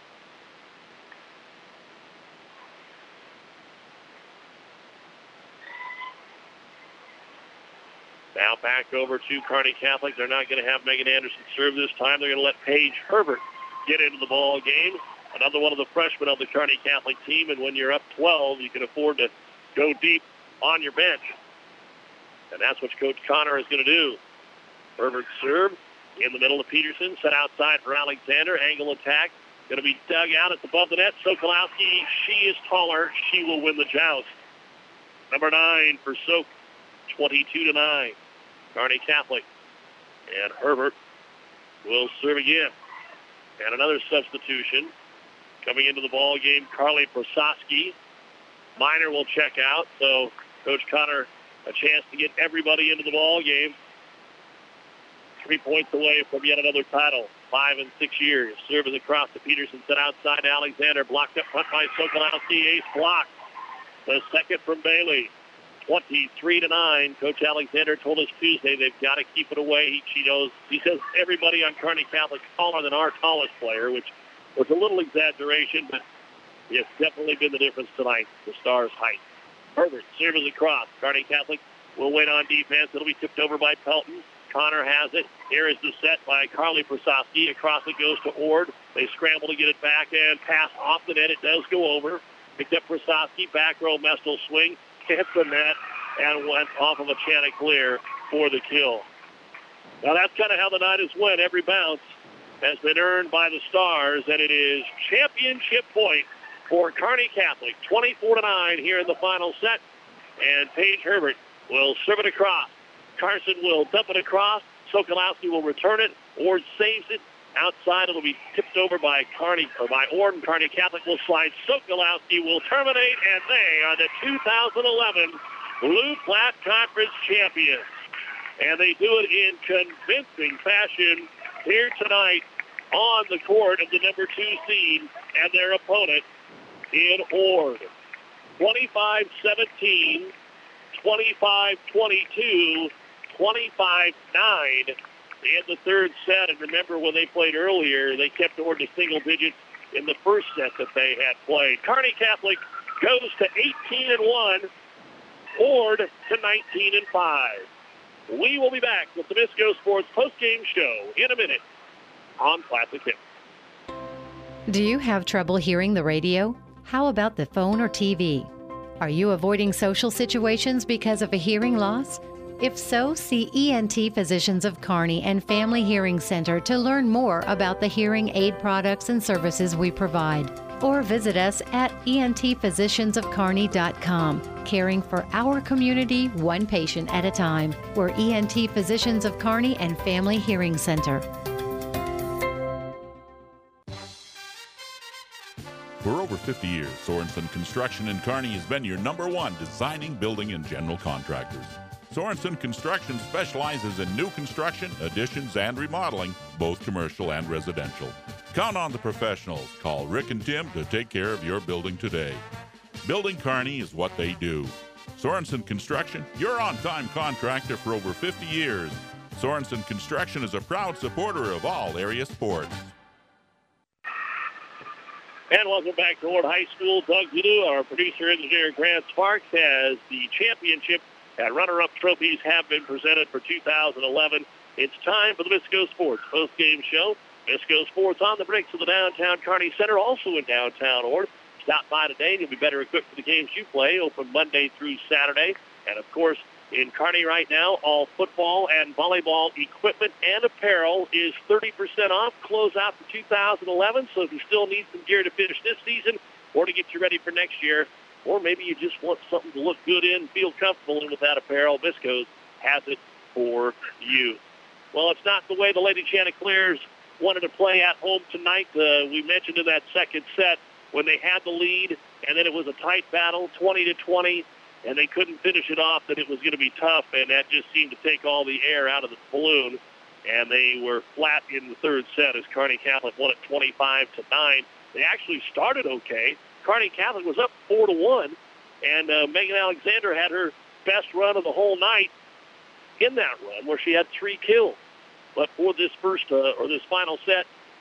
Now back over to Kearney Catholic. They're not going to have Megan Anderson serve this time. They're going to let Paige Herbert get into the ball game. Another one of the freshmen on the Kearney Catholic team, and when you're up 12, you can afford to go deep on your bench. And that's what Coach Connor is going to do. Herbert serve in the middle of Peterson, set outside for Alexander. Angle attack, going to be dug out. It's above the net. Sokolowski, she is taller. She will win the joust. Number 9 for Sok, 22-9. Kearney Catholic. And Herbert will serve again. And another substitution. Coming into the ball game, Carly Prososki. Minor will check out, so Coach Connor a chance to get everybody into the ball game. 3 points away from yet another title. 5 in 6 years. Service across to Peterson, set outside to Alexander. Blocked up front by Sokolowski. Ace block. The second from Bailey. 23-9. Coach Alexander told us Tuesday they've got to keep it away. He says everybody on Kearney Catholic taller than our tallest player, which was a little exaggeration, but it's definitely been the difference tonight, the Stars' height. Herbert serves across. Kearney Catholic will wait on defense. It'll be tipped over by Pelton. Connor has it. Here is the set by Carly Prososki. Across it goes to Ord. They scramble to get it back and pass off the net. It does go over. Picked up Prososki. Back row Mestel swing. Hit the net and went off of a Chanticleer for the kill. Now that's kind of how the night has went. Every bounce has been earned by the Stars, and it is championship point for Kearney Catholic. 24-9 here in the final set. And Paige Herbert will serve it across. Carson will dump it across. Sokolowski will return it. Ord saves it. Outside, it'll be tipped over by Ord, and Kearney Catholic will slide. Sokolowski will terminate, and they are the 2011 Blue Flat Conference champions. And they do it in convincing fashion here tonight on the court of the number 2 seed and their opponent in Ord. 25-17, 25-22, 25-9 in the third set. And remember, when they played earlier, they kept Ord to single digits in the first set that they had played. Kearney Catholic goes to 18-1, Ord to 19-5. We will be back with the Misco Sports postgame show in a minute on Classic Hits. Do you have trouble hearing the radio? How about the phone or TV? Are you avoiding social situations because of a hearing loss? If so, see ENT Physicians of Kearney and Family Hearing Center to learn more about the hearing aid products and services we provide. Or visit us at entphysiciansofkearney.com, caring for our community one patient at a time. We're ENT Physicians of Kearney and Family Hearing Center. For over 50 years, Sorensen Construction in Kearney has been your number 1 designing, building, and general contractors. Sorensen Construction specializes in new construction, additions, and remodeling, both commercial and residential. Count on the professionals. Call Rick and Tim to take care of your building today. Building Kearney is what they do. Sorensen Construction, your on-time contractor for over 50 years. Sorensen Construction is a proud supporter of all area sports. And welcome back to Ord High School. Doug Dudu, our producer engineer Grant Sparks, has the championship and runner-up trophies have been presented for 2011. It's time for the Misco Sports post-game show. Misco Sports on the bricks of the downtown Kearney Center, also in downtown Ord. Stop by today and you'll be better equipped for the games you play. Open Monday through Saturday. And, of course, in Kearney right now, all football and volleyball equipment and apparel is 30% off. Close out for 2011. So if you still need some gear to finish this season or to get you ready for next year, or maybe you just want something to look good in, feel comfortable in with that apparel, Misco's has it for you. Well, it's not the way the Lady Chanticleers wanted to play at home tonight. We mentioned in that second set when they had the lead, and then it was a tight battle, 20-20, and they couldn't finish it off, that it was going to be tough, and that just seemed to take all the air out of the balloon. And they were flat in the third set as Kearney Catholic won it 25-9. They actually started okay. Kearney Catholic was up 4-1, and Megan Alexander had her best run of the whole night in that run, where she had 3 kills. But for this this final set,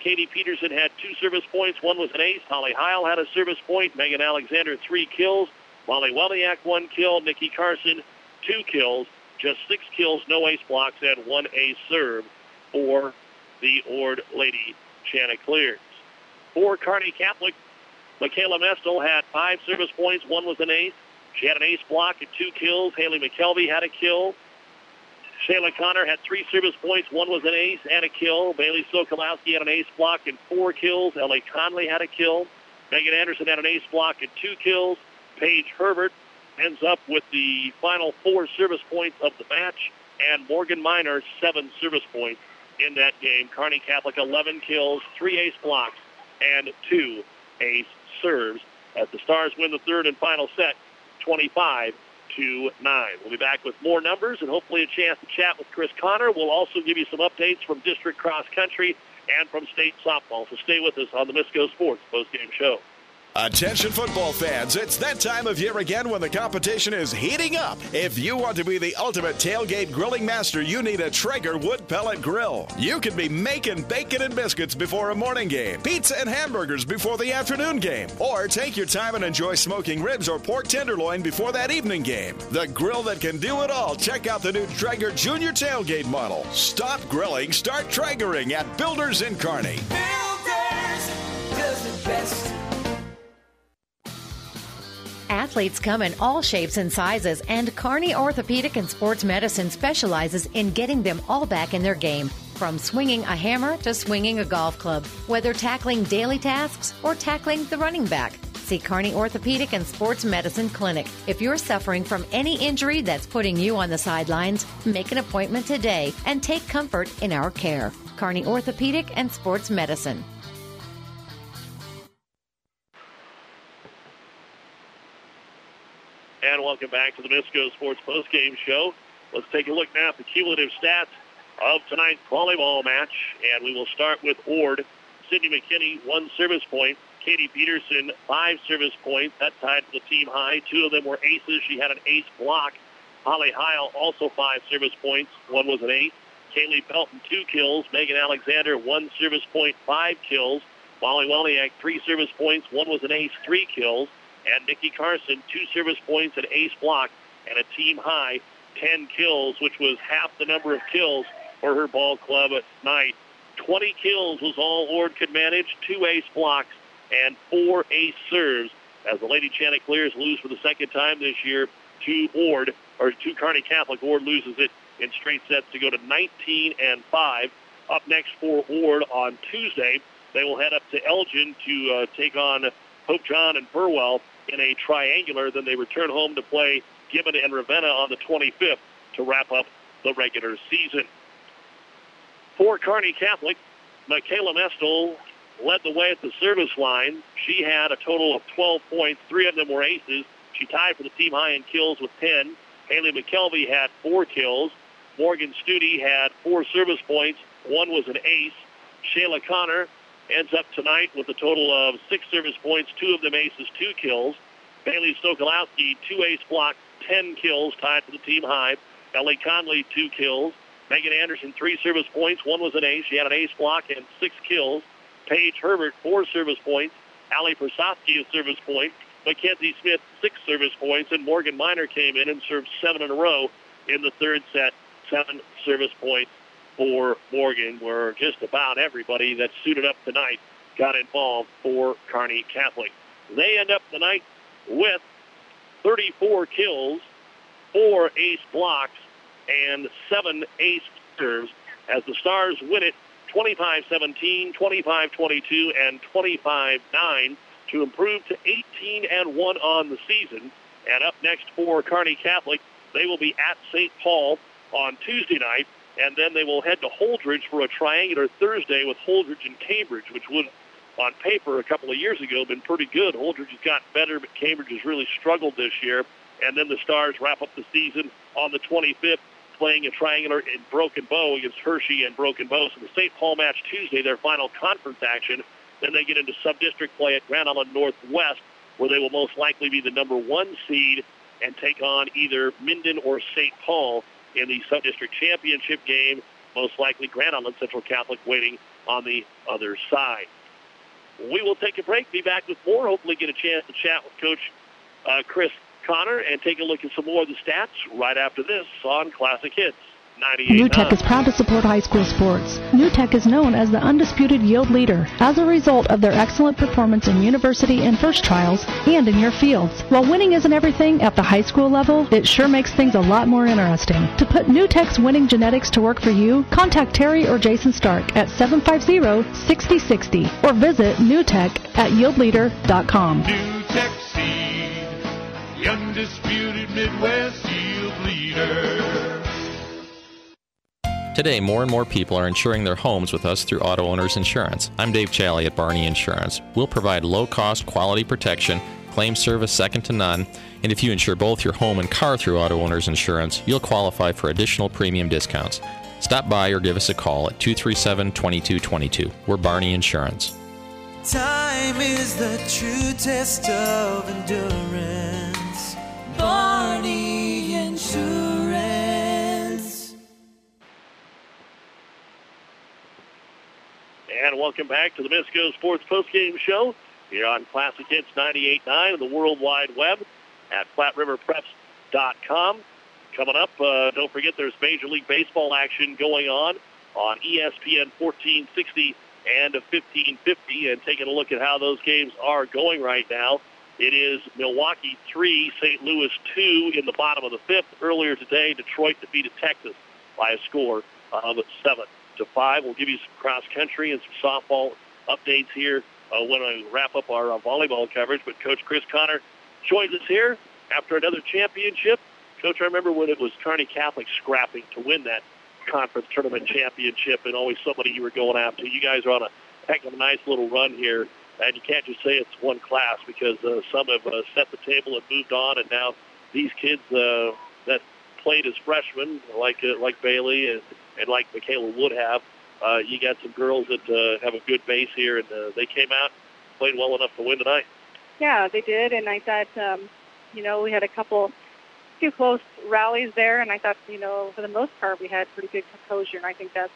Katie Peterson had 2 service points. One was an ace. Holly Heil had a service point. Megan Alexander, 3 kills. Molly Weliak, 1 kill. Nikki Carson, 2 kills. Just 6 kills, no ace blocks, and 1 ace serve for the Ord Lady Chanticleers. For Kearney Catholic, Michaela Mestel had 5 service points. 1 was an ace. She had an ace block and 2 kills. Haley McKelvey had a kill. Shayla Connor had 3 service points. 1 was an ace and a kill. Bailey Sokolowski had an ace block and 4 kills. Ellie Conley had a kill. Megan Anderson had an ace block and 2 kills. Paige Herbert ends up with the final 4 service points of the match. And Morgan Minor, 7 service points in that game. Kearney Catholic, 11 kills, 3 ace blocks, and 2 ace serves as the Stars win the third and final set, 25-9. We'll be back with more numbers and hopefully a chance to chat with Chris Connor. We'll also give you some updates from district cross country and from state softball. So stay with us on the Misco Sports postgame show. Attention football fans, it's that time of year again when the competition is heating up. If you want to be the ultimate tailgate grilling master, you need a Traeger wood pellet grill. You can be making bacon and biscuits before a morning game, pizza and hamburgers before the afternoon game, or take your time and enjoy smoking ribs or pork tenderloin before that evening game. The grill that can do it all. Check out the new Traeger Junior Tailgate model. Stop grilling, start Traegering at Builders in Kearney. Builders does it best. Athletes come in all shapes and sizes, and Kearney Orthopedic and Sports Medicine specializes in getting them all back in their game. From swinging a hammer to swinging a golf club, whether tackling daily tasks or tackling the running back. See Kearney Orthopedic and Sports Medicine Clinic. If you're suffering from any injury that's putting you on the sidelines, make an appointment today and take comfort in our care. Kearney Orthopedic and Sports Medicine. And welcome back to the Misco Sports postgame show. Let's take a look now at the cumulative stats of tonight's volleyball match. And we will start with Ord. Sydney McKinney, 1 service point. Katie Peterson, 5 service points. That tied for the team high. 2 of them were aces. She had an ace block. Holly Heil, also 5 service points. 1 was an ace. Kaylee Belton, 2 kills. Megan Alexander, 1 service point, 5 kills. Molly Weliak, 3 service points. 1 was an ace, 3 kills. And Nikki Carson, 2 service points, an ace block, and a team high 10 kills, which was half the number of kills for her ball club at night. 20 kills was all Ord could manage, 2 ace blocks, and 4 ace serves as the Lady Chanticleers lose for the second time this year to Kearney Catholic. Ord loses it in straight sets to go to 19-5. Up next for Ord on Tuesday, they will head up to Elgin to take on Hope John and Burwell in a triangular. Then they return home to play Gibbon and Ravenna on the 25th to wrap up the regular season. For Kearney Catholic, Michaela Mestel led the way at the service line. She had a total of 12 points. 3 of them were aces. She tied for the team high in kills with 10. Haley McKelvey had 4 kills. Morgan Studi had 4 service points. 1 was an ace. Shayla Connor ends up tonight with a total of 6 service points, 2 of them aces, 2 kills. Bailey Sokolowski, 2 ace blocks, 10 kills, tied for the team high. Ellie Conley, 2 kills. Megan Anderson, 3 service points, 1 was an ace. She had an ace block and 6 kills. Paige Herbert, 4 service points. Allie Persofsky, a service point. Mackenzie Smith, 6 service points. And Morgan Minor came in and served 7 in a row in the third set. 7 service points for Morgan, where just about everybody that suited up tonight got involved for Kearney Catholic. They end up the night with 34 kills, 4 ace blocks, and 7 ace serves as the Stars win it 25-17, 25-22, and 25-9 to improve to 18-1 on the season. And up next for Kearney Catholic, they will be at St. Paul on Tuesday night, and then they will head to Holdridge for a triangular Thursday with Holdridge and Cambridge, which would, on paper, a couple of years ago, been pretty good. Holdridge has gotten better, but Cambridge has really struggled this year. And then the Stars wrap up the season on the 25th, playing a triangular in Broken Bow against Hershey and Broken Bow. So the St. Paul match Tuesday, their final conference action. Then they get into sub-district play at Grand Island Northwest, where they will most likely be the number 1 seed and take on either Minden or St. Paul in the sub-district championship game. Most likely Grand Island Central Catholic waiting on the other side. We will take a break, be back with more, hopefully get a chance to chat with Coach Chris Connor and take a look at some more of the stats right after this on Classic Hits 98.9. New Tech is proud to support high school sports. New Tech is known as the undisputed yield leader as a result of their excellent performance in university and first trials and in your fields. While winning isn't everything at the high school level, it sure makes things a lot more interesting. To put New Tech's winning genetics to work for you, contact Terry or Jason Stark at 750-6060 or visit newtech@yieldleader.com. New Tech Seed, the undisputed Midwest yield leader. Today, more and more people are insuring their homes with us through Auto Owners Insurance. I'm Dave Challey at Barney Insurance. We'll provide low-cost, quality protection, claim service second to none, and if you insure both your home and car through Auto Owners Insurance, you'll qualify for additional premium discounts. Stop by or give us a call at 237-2222. We're Barney Insurance. Time is the true test of endurance. Barney Insurance. And welcome back to the Misco Sports Postgame Show here on Classic Hits 98.9 and the World Wide Web at FlatRiverPreps.com. Coming up, don't forget there's Major League Baseball action going on ESPN 1460 and 1550. And taking a look at how those games are going right now, it is Milwaukee 3, St. Louis 2 in the bottom of the fifth. Earlier today, Detroit defeated Texas by a score of 7-5. We'll give you some cross-country and some softball updates here when I wrap up our volleyball coverage. But Coach Chris Connor joins us here after another championship. Coach, I remember when it was Kearney Catholic scrapping to win that conference tournament championship, and always somebody you were going after. You guys are on a heck of a nice little run here, and you can't just say it's one class because some have set the table and moved on, and now these kids that played as freshmen, like Bailey and like Michaela would have, you got some girls that have a good base here, and they came out, played well enough to win tonight. Yeah, they did, and I thought, we had a few close rallies there, and I thought, for the most part, we had pretty good composure, and I think that's,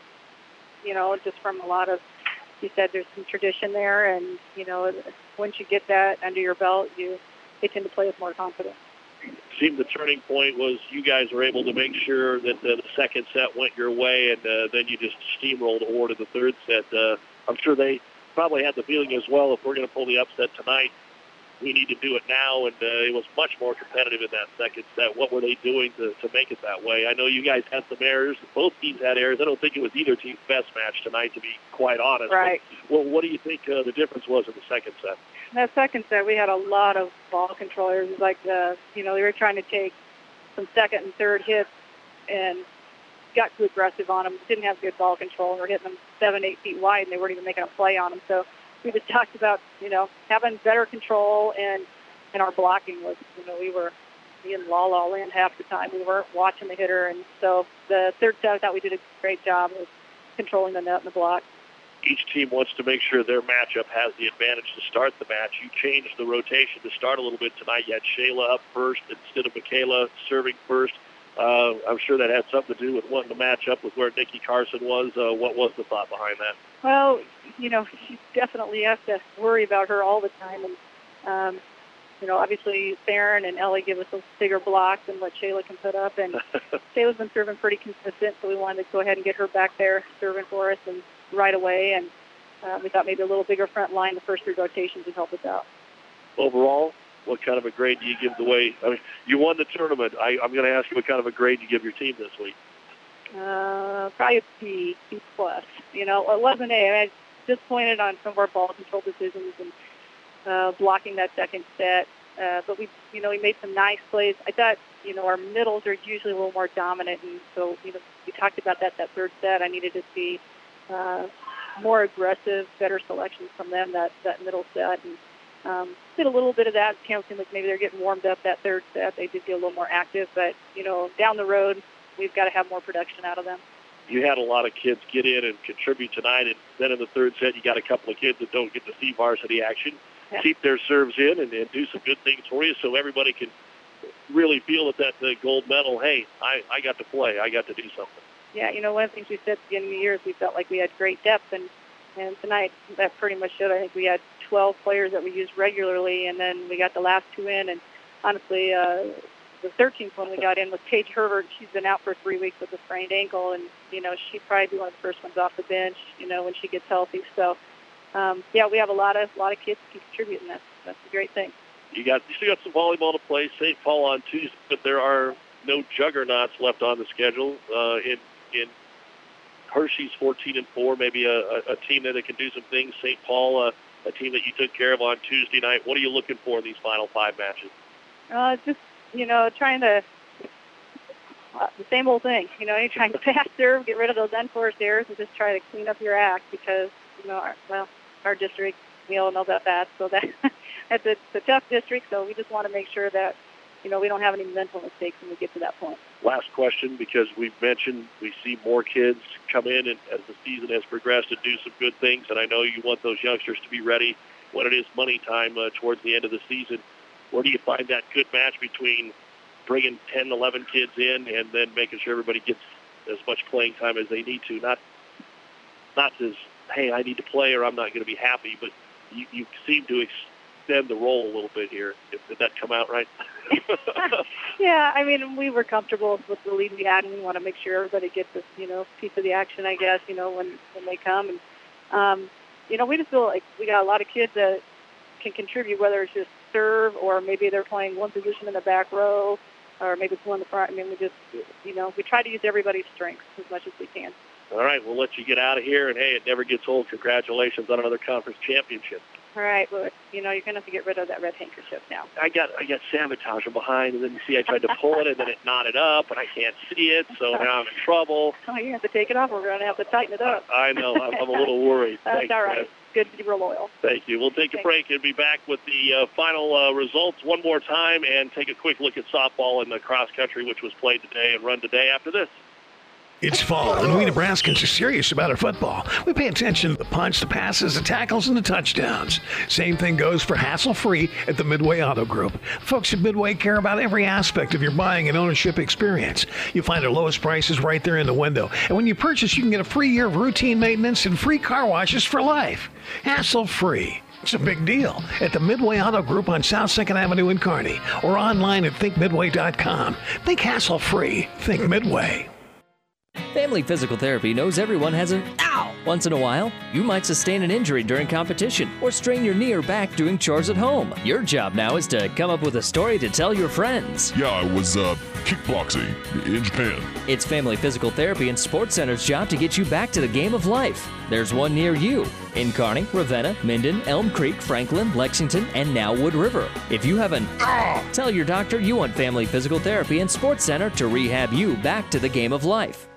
just from a lot of, you said there's some tradition there, and, once you get that under your belt, they tend to play with more confidence. It seemed the turning point was you guys were able to make sure that the second set went your way, and then you just steamrolled Ord in the third set. I'm sure they probably had the feeling as well, if we're going to pull the upset tonight, we need to do it now, and it was much more competitive in that second set. What were they doing to make it that way? I know you guys had some errors. Both teams had errors. I don't think it was either team's best match tonight, to be quite honest. Right. But, what do you think the difference was in the second set? In that second set, we had a lot of ball controllers. It was like, they were trying to take some second and third hits and got too aggressive on them. Didn't have good ball control, and were hitting them 7-8 feet wide, and they weren't even making a play on them. So we just talked about, having better control, and our blocking was, we were in la-la land half the time. We weren't watching the hitter, and so the third set, I thought we did a great job of controlling the net and the block. Each team wants to make sure their matchup has the advantage to start the match. You changed the rotation to start a little bit tonight. You had Shayla up first instead of Michaela serving first. I'm sure that had something to do with wanting to match up with where Nikki Carson was. What was the thought behind that? Well, you definitely have to worry about her all the time. And, obviously Theron and Ellie give us those bigger blocks than what Shayla can put up. And Shayla's been serving pretty consistent, so we wanted to go ahead and get her back there serving for us and right away. And we thought maybe a little bigger front line the first three rotations would help us out. Overall, what kind of a grade do you give the way? I mean, you won the tournament. I'm going to ask you what kind of a grade you give your team this week. Probably a B plus. It wasn't A. I was disappointed on some of our ball control decisions and blocking that second set. But we made some nice plays. I thought, our middles are usually a little more dominant, and so, we talked about that third set. I needed to see more aggressive, better selections from them that middle set, and did a little bit of that. Counting like maybe they're getting warmed up that third set. They did get a little more active, but down the road, we've got to have more production out of them. You had a lot of kids get in and contribute tonight, and then in the third set, you got a couple of kids that don't get to see varsity action. Yeah. Keep their serves in and do some good things for you, so everybody can really feel that gold medal. Hey, I got to play. I got to do something. Yeah, one of the things we said at the beginning of the year is we felt like we had great depth, and And tonight, that pretty much showed. I think we had 12 players that we used regularly, and then we got the last 2 in. And honestly, the 13th one we got in was Paige Herbert. She's been out for 3 weeks with a sprained ankle, and, she'd probably be one of the first ones off the bench, when she gets healthy. So, we have a lot of kids who keep contributing. That's a great thing. You still got some volleyball to play. St. Paul on Tuesday, but there are no juggernauts left on the schedule. In Hershey's 14-4, maybe a team that can do some things. St. Paul, a team that you took care of on Tuesday night. What are you looking for in these final 5 matches? Just trying to the same old thing. You're trying to pass serve, get rid of those unforced errors, and just try to clean up your act because our district, we all know about that. So that's a tough district. So we just want to make sure that we don't have any mental mistakes when we get to that point. Last question, because we've mentioned we see more kids come in and as the season has progressed and do some good things, and I know you want those youngsters to be ready when it is money time towards the end of the season. Where do you find that good match between bringing 10, 11 kids in and then making sure everybody gets as much playing time as they need to? Not as, hey, I need to play or I'm not going to be happy, but you seem to extend the role a little bit here. Did that come out right? Yeah, I mean, we were comfortable with the lead we had, and we want to make sure everybody gets this, piece of the action, I guess, when they come. And, we just feel like we got a lot of kids that can contribute, whether it's just serve or maybe they're playing one position in the back row or maybe it's one in the front. I mean, we just, we try to use everybody's strengths as much as we can. All right, we'll let you get out of here, and, hey, it never gets old. Congratulations on another conference championship. All right, well, you're going to have to get rid of that red handkerchief now. I got sabotage from behind, and then you see I tried to pull it, and then it knotted up, and I can't see it, so now I'm in trouble. Oh, you have to take it off. We're going to have to tighten it up. I know. I'm a little worried. That's Thanks, all right. man. Good to be real loyal. Thank you. We'll take a break and be back with the final results one more time and take a quick look at softball and the cross country, which was played today and run today after this. It's fall, and we Nebraskans are serious about our football. We pay attention to the punch, the passes, the tackles, and the touchdowns. Same thing goes for hassle-free at the Midway Auto Group. Folks at Midway care about every aspect of your buying and ownership experience. You find our lowest prices right there in the window. And when you purchase, you can get a free year of routine maintenance and free car washes for life. Hassle-free. It's a big deal at the Midway Auto Group on South 2nd Avenue in Kearney or online at thinkmidway.com. Think hassle-free. Think Midway. Family Physical Therapy knows everyone has an ow once in a while. You might sustain an injury during competition or strain your knee or back doing chores at home. Your job now is to come up with a story to tell your friends. Yeah, I was kickboxing in Japan. It's Family Physical Therapy and Sports Center's job to get you back to the game of life. There's one near you in Kearney, Ravenna, Minden, Elm Creek, Franklin, Lexington, and now Wood River. If you have an tell your doctor you want Family Physical Therapy and Sports Center to rehab you back to the game of life.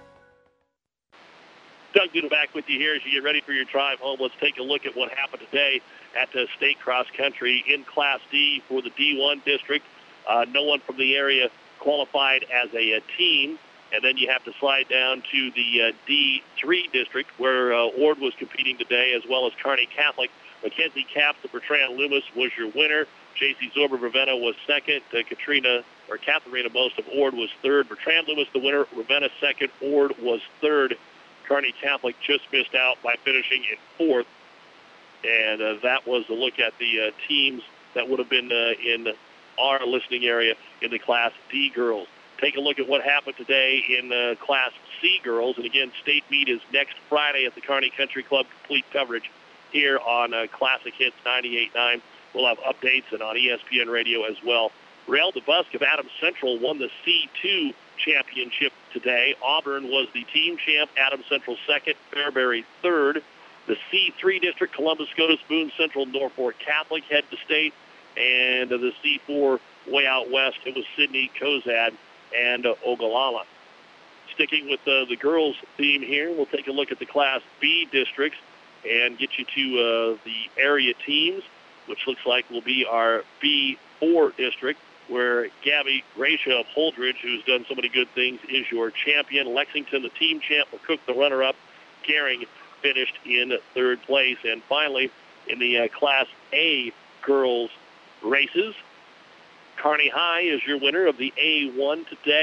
Doug Duda back with you here as you get ready for your drive home. Let's take a look at what happened today at the state cross country in Class D for the D1 district. No one from the area qualified as a team. And then you have to slide down to the D3 district where Ord was competing today, as well as Kearney Catholic. Mackenzie Capps of Bertrand Loomis was your winner. J.C. Zorba Ravenna was second. Katharina Most of Ord was third. Bertrand Loomis the winner. Ravenna second. Ord was third. Kearney Catholic just missed out by finishing in fourth. And that was a look at the teams that would have been in our listening area in the Class D girls. Take a look at what happened today in Class C girls. And again, state meet is next Friday at the Kearney Country Club. Complete coverage here on Classic Hits 98.9. We'll have updates and on ESPN Radio as well. Real DeBusk of Adams Central won the C2 championship today. Auburn was the team champ. Adams Central second. Fairbury third. The C3 district, Columbus Scotus, Boone Central, Norfolk Catholic head to state. And the C4 way out west, it was Sidney, Cozad, and Ogallala. Sticking with the girls theme here, we'll take a look at the Class B districts and get you to the area teams, which looks like will be our B4 district, where Gabby Gracia of Holdridge, who's done so many good things, is your champion. Lexington, the team champ, McCook, the runner-up. Gehring finished in third place. And finally, in the Class A girls races, Kearney High is your winner of the A1 today.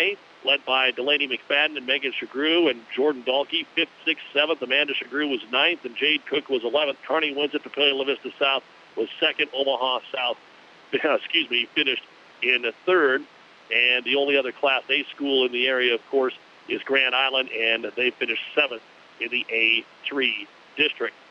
led by Delaney McFadden and Megan Shagrew and Jordan Dahlke, 5th, 6th, 7th. Amanda Shagrew was 9th, and Jade Cook was 11th. Kearney wins it. Papillion La Vista South was 2nd. Omaha South, finished in 3rd. And the only other Class A school in the area, of course, is Grand Island, and they finished 7th in the A3 district.